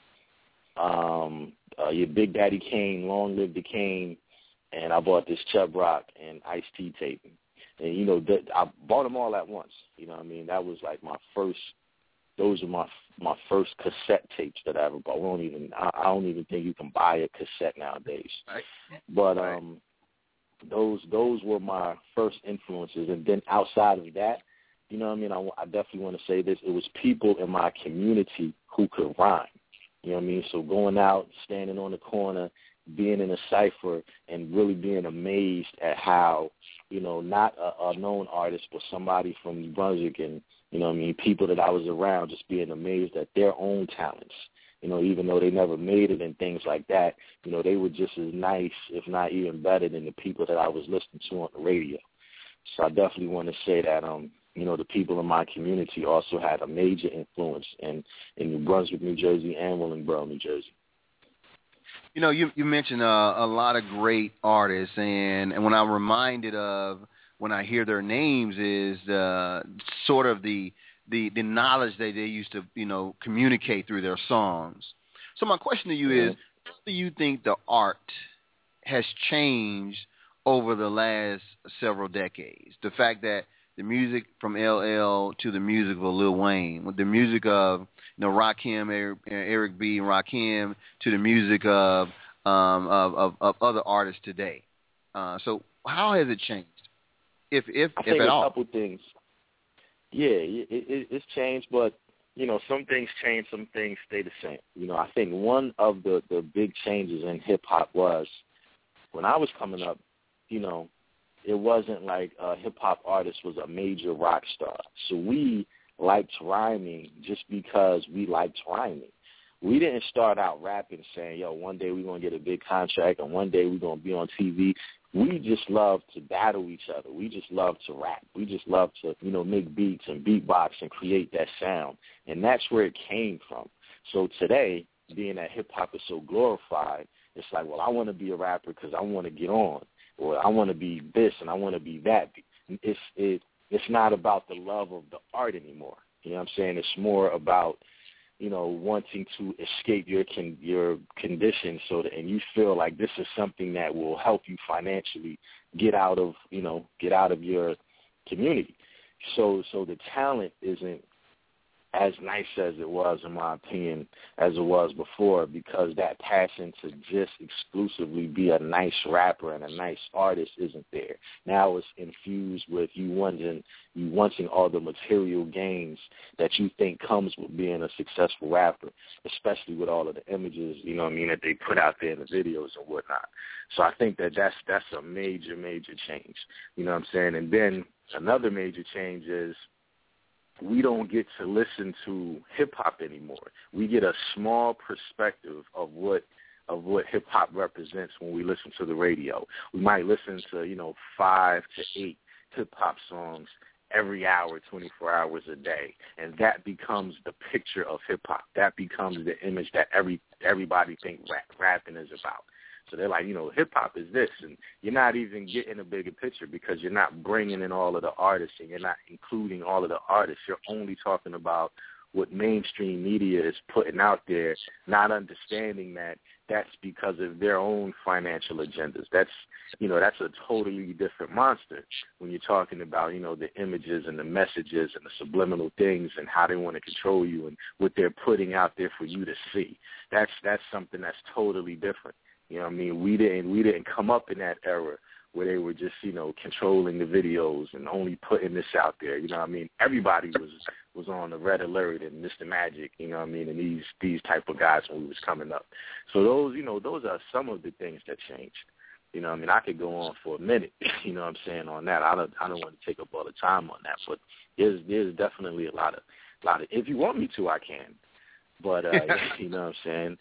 S4: um, uh, your Big Daddy Kane, Long Live the Kane, and I bought this Chubb Rock and Ice-T tape. And, you know, th- I bought them all at once. You know what I mean? That was like my first, those are my my first cassette tapes that I ever bought. I don't even, I, I don't even think you can buy a cassette nowadays. Right. But um, those those were my first influences. And then outside of that, you know what I mean? I, I definitely want to say this. It was people in my community who could rhyme. You know what I mean? So going out, standing on the corner, being in a cipher, and really being amazed at how, you know, not a, a known artist, but somebody from New Brunswick and, you know what I mean, people that I was around, just being amazed at their own talents. You know, even though they never made it and things like that, you know, they were just as nice, if not even better, than the people that I was listening to on the radio. So I definitely want to say that, um, you know, the people in my community also had a major influence in, in New Brunswick, New Jersey, and Willingboro, New Jersey.
S6: You know, you you mentioned uh, a lot of great artists, and, and when I'm reminded of when I hear their names is uh, sort of the, the the knowledge that they used to, you know, communicate through their songs. So my question to you mm-hmm. is, how do you think the art has changed over the last several decades? The fact that the music from L L to the music of Lil Wayne, with the music of, you know, Rakim, Eric, Eric B. and Rakim, to the music of um, of, of, of other artists today. Uh, so how has it changed, if if
S4: I
S6: if
S4: think
S6: at
S4: a
S6: all?
S4: couple things. Yeah, it, it, it's changed, but you know, some things change, some things stay the same. You know, I think one of the the big changes in hip hop was when I was coming up. You know, it wasn't like a hip-hop artist was a major rock star. So we liked rhyming just because we liked rhyming. We didn't start out rapping saying, yo, one day we're going to get a big contract and one day we're going to be on T V. We just loved to battle each other. We just loved to rap. We just loved to, you know, make beats and beatbox and create that sound. And that's where it came from. So today, being that hip-hop is so glorified, it's like, well, I want to be a rapper because I want to get on. Or I want to be this and I want to be that. It's it it's not about the love of the art anymore. You know what I'm saying? It's more about, you know, wanting to escape your con, your condition so that, and you feel like this is something that will help you financially get out of, you know, get out of your community. So so the talent isn't as nice as it was, in my opinion, as it was before, because that passion to just exclusively be a nice rapper and a nice artist isn't there. Now it's infused with you wanting, you wanting all the material gains that you think comes with being a successful rapper, especially with all of the images, you know what I mean, that they put out there in the videos and whatnot. So I think that that's, that's a major, major change, you know what I'm saying? And then another major change is, we don't get to listen to hip-hop anymore. We get a small perspective of what of what hip-hop represents when we listen to the radio. We might listen to, you know, five to eight hip-hop songs every hour, twenty-four hours a day, and that becomes the picture of hip-hop. That becomes the image that every everybody thinks rap, rapping is about. So they're like, you know, hip-hop is this, and you're not even getting a bigger picture because you're not bringing in all of the artists and you're not including all of the artists. You're only talking about what mainstream media is putting out there, not understanding that that's because of their own financial agendas. That's, you know, that's a totally different monster when you're talking about, you know, the images and the messages and the subliminal things and how they want to control you and what they're putting out there for you to see. That's that's something that's totally different. You know what I mean? We didn't we didn't come up in that era where they were just, you know, controlling the videos and only putting this out there. You know what I mean? Everybody was was on the Red Alert and Mister Magic, you know what I mean, and these these type of guys when we was coming up. So those, you know, those are some of the things that changed. You know what I mean? I could go on for a minute, you know what I'm saying, on that. I don't I don't want to take up all the time on that, but there's there's definitely a lot of a lot of if you want me to, I can. But uh you know what I'm saying?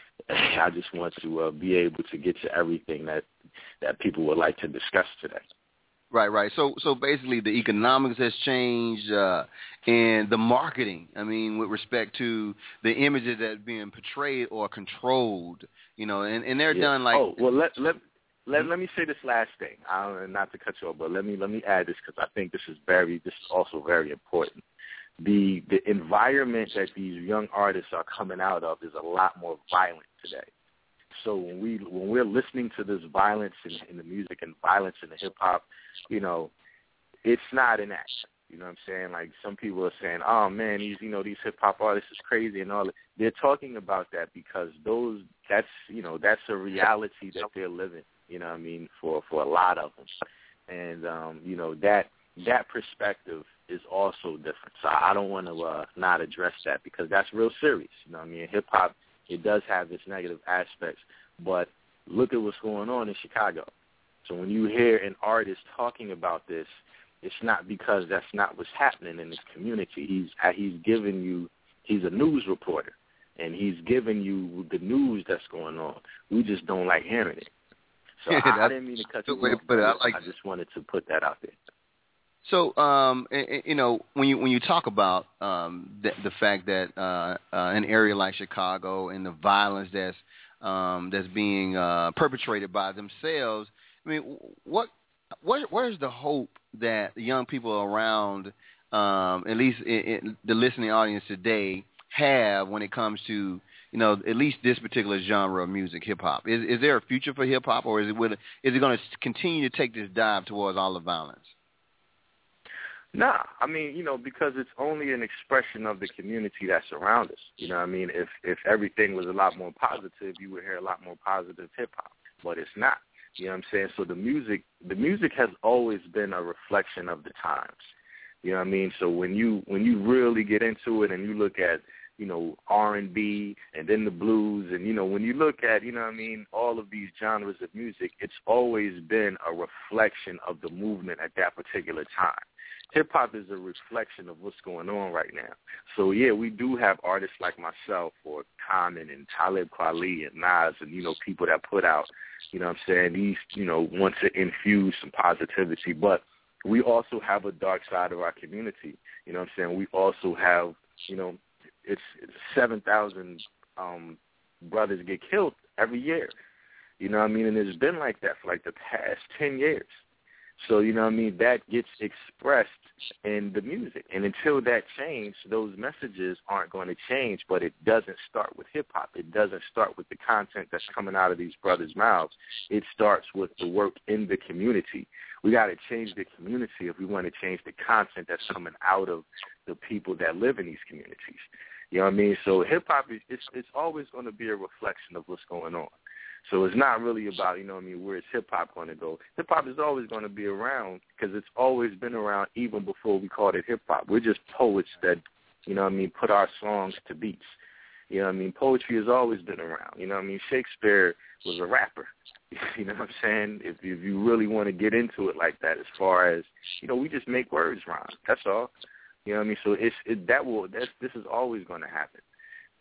S4: I just want to uh, be able to get to everything that, that people would like to discuss today.
S6: Right, right. So, so basically, the economics has changed, uh, and the marketing. I mean, with respect to the images that are being portrayed or controlled, you know, and, and they're
S4: yeah.
S6: done like.
S4: Oh well, let let let, let me say this last thing. I don't, not to cut you off, but let me let me add this because I think this is very this is also very important. The the environment that these young artists are coming out of is a lot more violent today. So when we when we're listening to this violence in, in the music and violence in the hip hop, you know, it's not an action. You know what I'm saying? Like some people are saying, "Oh man, these you know these hip hop artists is crazy and all that." They're talking about that because those that's you know that's a reality that they're living. You know what I mean? For for a lot of them, and um, you know that that perspective is also different. So I don't want to uh, not address that because that's real serious. You know what I mean? Hip hop, it does have its negative aspects, but look at what's going on in Chicago. So when you hear an artist talking about this, it's not because that's not what's happening in this community. He's he's giving you, he's a news reporter, and he's giving you the news that's going on. We just don't like hearing it. So I, I didn't mean to cut you off, but I, like I just wanted to put that out there.
S6: So, um, you know, when you when you talk about um, the, the fact that uh, uh, an area like Chicago and the violence that's um, that's being uh, perpetrated by themselves, I mean, what what where's the hope that the young people around, um, at least in, in the listening audience today, have when it comes to, you know, at least this particular genre of music, hip hop? Is is there a future for hip hop, or is it will, is it going to continue to take this dive towards all the violence?
S4: Nah, I mean, you know, because it's only an expression of the community that's around us. You know what I mean? If if everything was a lot more positive, you would hear a lot more positive hip-hop, but it's not. You know what I'm saying? So the music, the music has always been a reflection of the times. You know what I mean? So when you when you really get into it and you look at, you know, R and B and then the blues and, you know, when you look at, you know what I mean, all of these genres of music, it's always been a reflection of the movement at that particular time. Hip-hop is a reflection of what's going on right now. So, yeah, we do have artists like myself or Common and Talib Kweli and Nas and, you know, people that put out, you know what I'm saying, these, you know, want to infuse some positivity. But we also have a dark side of our community. You know what I'm saying? We also have, you know, it's, it's seven thousand um, brothers get killed every year. You know what I mean? And it's been like that for like the past ten years. So, you know what I mean, that gets expressed in the music. And until that change, those messages aren't going to change, but it doesn't start with hip-hop. It doesn't start with the content that's coming out of these brothers' mouths. It starts with the work in the community. We got to change the community if we want to change the content that's coming out of the people that live in these communities. You know what I mean? So hip-hop, is it's, it's always going to be a reflection of what's going on. So it's not really about, you know what I mean, where is hip-hop going to go. Hip-hop is always going to be around because it's always been around even before we called it hip-hop. We're just poets that, you know what I mean, put our songs to beats. You know what I mean? Poetry has always been around. You know what I mean? Shakespeare was a rapper. You know what I'm saying? If, if you really want to get into it like that, as far as, you know, we just make words rhyme. That's all. You know what I mean? So it's it, that will that's this is always going to happen.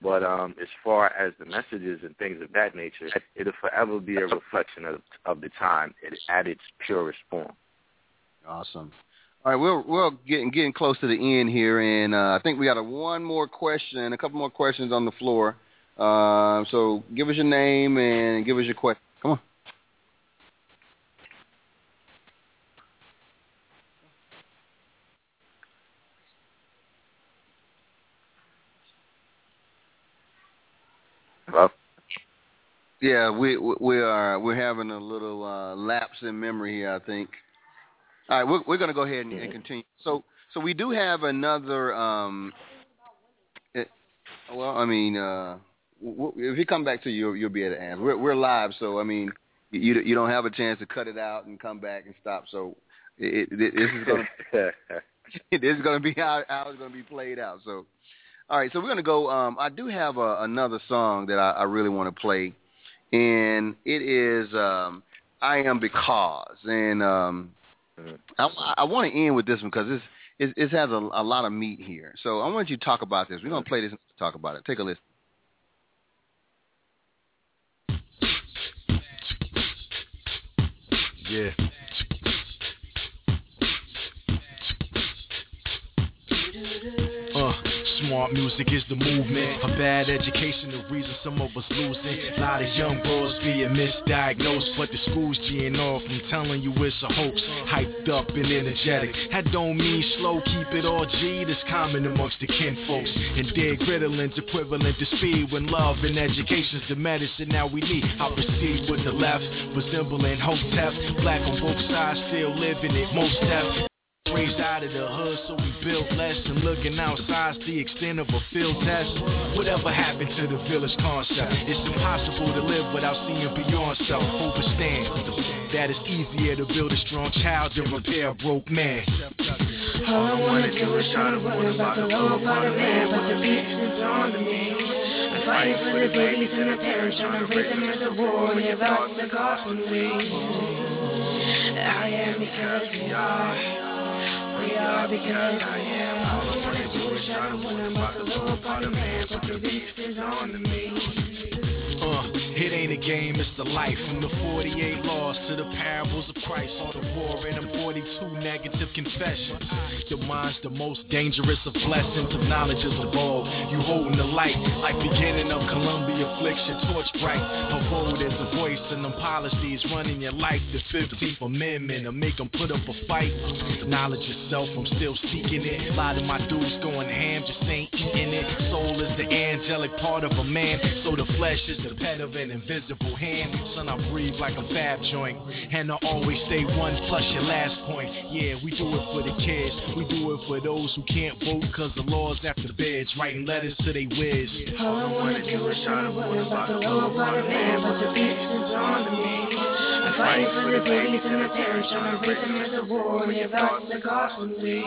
S4: But um, as far as the messages and things of that nature, it'll forever be a reflection of of the time at its purest form.
S6: Awesome. All right, we're we're getting getting close to the end here, and uh, I think we got a one more question, a couple more questions on the floor. Uh, so give us your name and give us your question. Come on.
S4: Hello?
S6: Yeah, we we are we're having a little uh, lapse in memory here, I think. All right, we're we're going to go ahead and, and continue. So so we do have another. Um, it, well, I mean, uh, w- w- if you come back to you, you'll be able to answer. We're we're live, so I mean, you you don't have a chance to cut it out and come back and stop. So it, it, this is going to this is going to be how, how it's going to be played out. So. All right, so we're going to go. Um, I do have a, another song that I, I really want to play, and it is um, I Am Because. And um, I, I want to end with this one because it's, it, it has a, a lot of meat here. So I want you to talk about this. We're going to play this and talk about it. Take a listen.
S5: Yeah. Uh, smart music is the movement. A bad education, the reason some of us losing. A lot of young boys being misdiagnosed, but the school's G'ing off from telling you it's a hoax. Hyped up and energetic. That don't mean slow, keep it all G. That's common amongst the kinfolks. And dig Ritalin's equivalent to speed when love and education's the medicine now we need. I proceed with the left, resembling Hotep. Black on both sides, still living it, most deaf. Raised out of the hood, so we built less. And looking outside's the extent of a field test. Whatever happened to the village concept? It's impossible to live without seeing beyond self. Overstand that it's easier to build a strong child than repair a broke man.
S13: All I wanna do is try to run about the lower part of man, but the beat is on to me. I'm fighting for the babies and the parents, trying to raise them as a war, and you're about to cost me. I am because we are. We are because I am. All I wanna do is try to win about the lower part of man, but the beast is on to me.
S5: Uh, it ain't a game, it's the life. From the forty-eight laws to the parables of Christ. On the war and the forty-two negative confessions. Your mind's the most dangerous of blessings. Of knowledge is a ball. You holding the light like beginning of Columbia affliction. Torch bright. A vote as a voice and them policies running your life. The fifteenth Amendment to make them put up a fight. Knowledge yourself, I'm still seeking it. A lot of my dudes going ham, just ain't eating it. Soul is the angelic part of a man. So the flesh is the pet of an invisible hand. Son, I breathe like a fab joint. And I always say one plus your last point. Yeah, we do it for the kids. We do it for those who can't vote cause the law's after beds. Writing letters to they whiz.
S13: All I wanna do is try to win about the lower part of man, but the beast is on to me. I'm fighting for the babies and the parents, trying to raise them as a war, and you're about to cost me.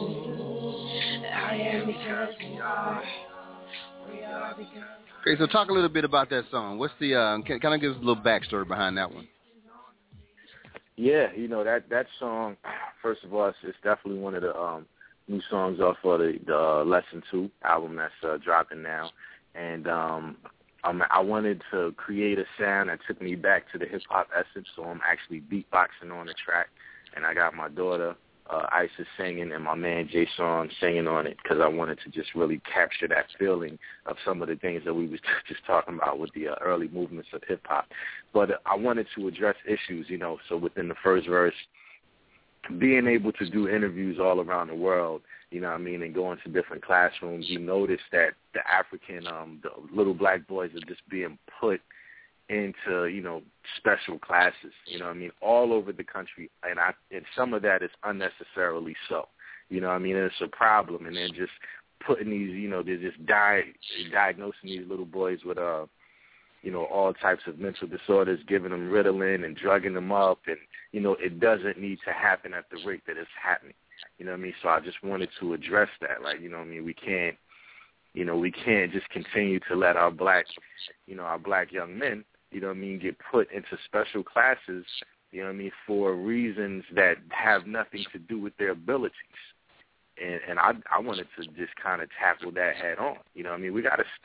S13: I am because we are. We are because.
S6: Okay, so talk a little bit about that song. What's the uh, can, kind of give us a little backstory behind that one?
S4: Yeah, you know that that song. First of all, it's, it's definitely one of the um, new songs off of the, the uh, Lesson Two album that's uh, dropping now, and um, um, I wanted to create a sound that took me back to the hip hop essence. So I'm actually beatboxing on the track, and I got my daughter uh, Isis singing and my man Jason singing on it because I wanted to just really capture that feeling of some of the things that we was just talking about with the uh, early movements of hip hop. But uh, I wanted to address issues, you know. So within the first verse, being able to do interviews all around the world, you know what I mean, and go into different classrooms, you notice that the African, um, the little black boys are just being put into, you know, special classes, you know what I mean, all over the country. And I and some of that is unnecessarily so. You know what I mean? And it's a problem. And they're just putting these, you know, they're just di- diagnosing these little boys with, uh, you know, all types of mental disorders, giving them Ritalin and drugging them up. And, you know, it doesn't need to happen at the rate that it's happening. You know what I mean? So I just wanted to address that. Like, you know what I mean? We can't, you know, we can't just continue to let our black, you know, our black young men, you know what I mean, get put into special classes, you know what I mean, for reasons that have nothing to do with their abilities. And, and I, I wanted to just kind of tackle that head on. You know what I mean? We got to stop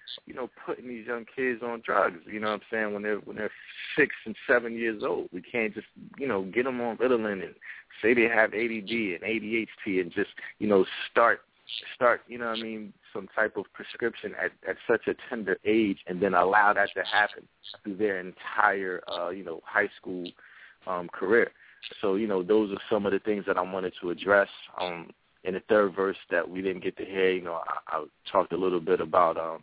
S4: you know, putting these young kids on drugs. You know what I'm saying? When they're when they're six and seven years old, we can't just, you know, get them on Ritalin and say they have A D D and A D H D and just, you know, start start, you know what I mean, some type of prescription at, at such a tender age, and then allow that to happen through their entire, uh, you know, high school um, career. So, you know, those are some of the things that I wanted to address. Um, in the third verse that we didn't get to hear, you know, I, I talked a little bit about, um,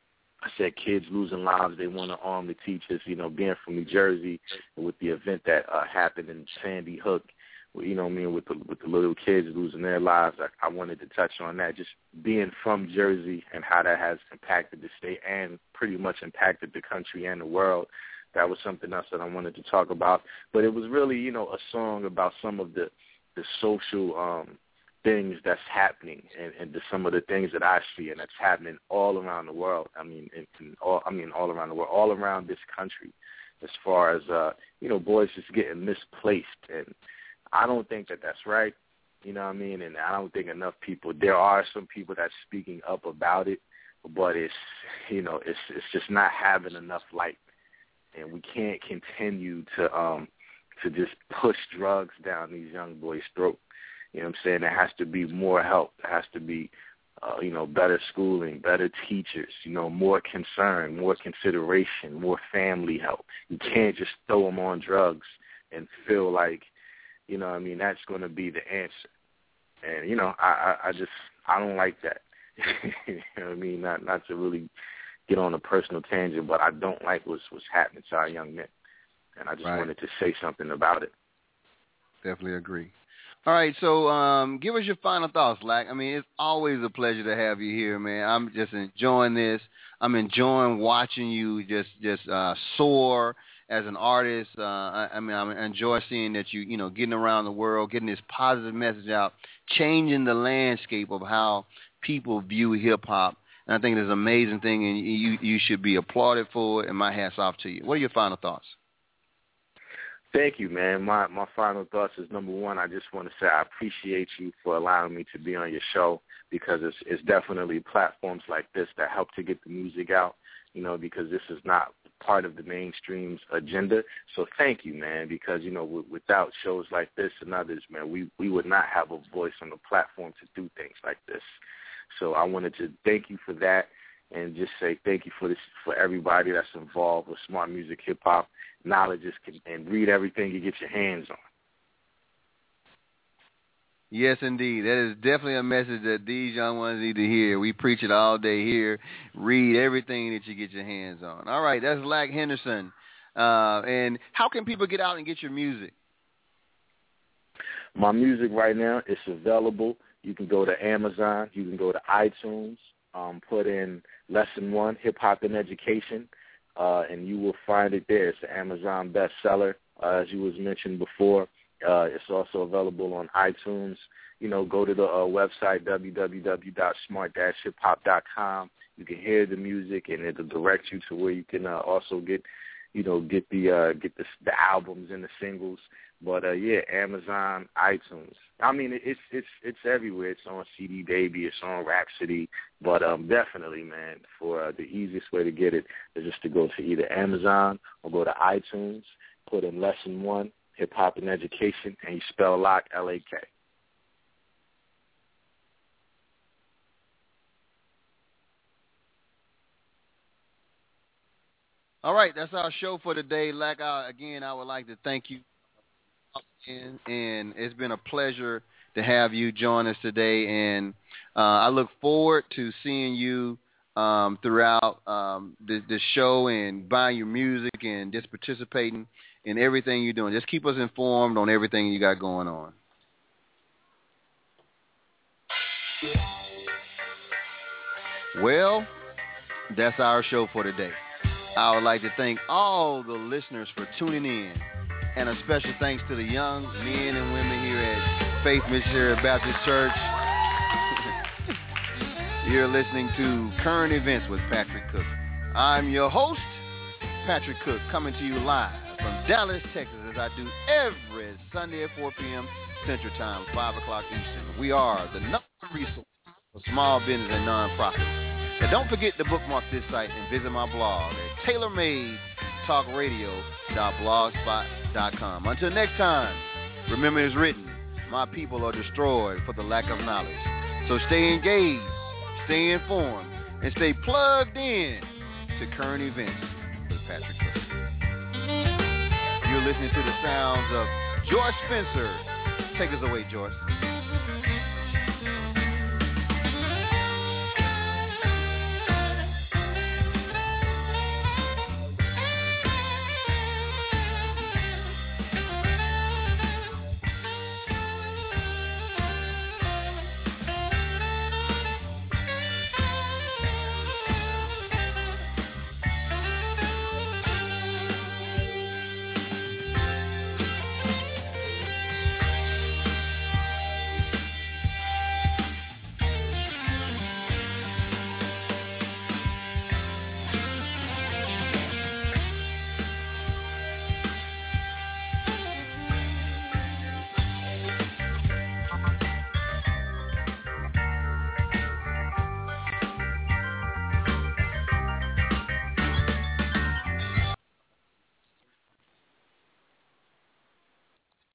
S4: I said kids losing lives, they want to arm the teachers, you know, being from New Jersey with the event that uh, happened in Sandy Hook, you know what I mean, with the, with the little kids losing their lives. I, I wanted to touch on that, just being from Jersey and how that has impacted the state and pretty much impacted the country and the world. That was something else that I wanted to talk about. But it was really, you know, a song about some of the, the social um, things that's happening and, and the, some of the things that I see and that's happening all around the world. I mean, in, in all, I mean, all around the world, all around this country, as far as, uh, you know, boys just getting misplaced. And I don't think that that's right, you know what I mean? And I don't think enough people, there are some people that's speaking up about it, but it's, you know, it's it's just not having enough light. And we can't continue to um to just push drugs down these young boys' throat. You know what I'm saying? There has to be more help. There has to be, uh, you know, better schooling, better teachers, you know, more concern, more consideration, more family help. You can't just throw them on drugs and feel like, you know what I mean, that's going to be the answer. And, you know, I, I, I just, I don't like that. You know what I mean? Not not to really get on a personal tangent, but I don't like what's, what's happening to our young men. And I just
S6: right.
S4: wanted to say something about it.
S6: Definitely agree. All right, so um, give us your final thoughts, Lack. I mean, it's always a pleasure to have you here, man. I'm just enjoying this. I'm enjoying watching you just just uh, soar as an artist. Uh, I, I mean, I enjoy seeing that you, you know, getting around the world, getting this positive message out, changing the landscape of how people view hip-hop. And I think it's an amazing thing, and you you should be applauded for it, and my hat's off to you. What are your final thoughts?
S4: Thank you, man. My my final thoughts is, number one, I just want to say I appreciate you for allowing me to be on your show, because it's it's definitely platforms like this that help to get the music out, you know, because this is not part of the mainstream's agenda. So thank you, man, because, you know, w- without shows like this and others, man, we, we would not have a voice on the platform to do things like this. So I wanted to thank you for that and just say thank you for this, for everybody that's involved with Smart Music Hip Hop. Knowledge is, and read everything you get your hands on.
S6: Yes, indeed. That is definitely a message that these young ones need to hear. We preach it all day here. Read everything that you get your hands on. All right, that's Lack Henderson. Uh, and how can people get out and get your music?
S4: My music right now is available. You can go to Amazon. You can go to iTunes. Um, put in Lesson One, Hip Hop and Education. Uh, and you will find it there. It's an Amazon bestseller, uh, as you was mentioned before. Uh, it's also available on iTunes. You know, go to the uh, website, w w w dot smart dash hip hop dot com. You can hear the music, and it'll direct you to where you can uh, also get, you know, get the uh, get the, the albums and the singles. But uh, yeah, Amazon, iTunes. I mean, it's it's it's everywhere. It's on C D Baby. It's on Rhapsody. But um, definitely, man, for uh, the easiest way to get it is just to go to either Amazon or go to iTunes. Put in Lesson One, Hip Hop and Education, and you spell Lack, L A K.
S6: All right, that's our show for today. Lack, uh, again, I would like to thank you. And it's been a pleasure to have you join us today. And uh, I look forward to seeing you um, throughout um, this, this show and buying your music and just participating in everything you're doing. Just keep us informed on everything you got going on. Well, that's our show for today. I would like to thank all the listeners for tuning in. And a special thanks to the young men and women here at Faith Missionary Baptist Church. You're listening to Current Events with Patrick Cook. I'm your host, Patrick Cook, coming to you live from Dallas, Texas, as I do every Sunday at four p.m. Central Time, five o'clock Eastern. We are the number one resource for small business and nonprofits. And don't forget to bookmark this site and visit my blog at tailor made talk radio dot blogspot dot com. Until next time, remember it's written, my people are destroyed for the lack of knowledge. So stay engaged, stay informed, and stay plugged in to current events with Patrick Cook. You're listening to the sounds of Joyce Spencer. Take us away, Joyce.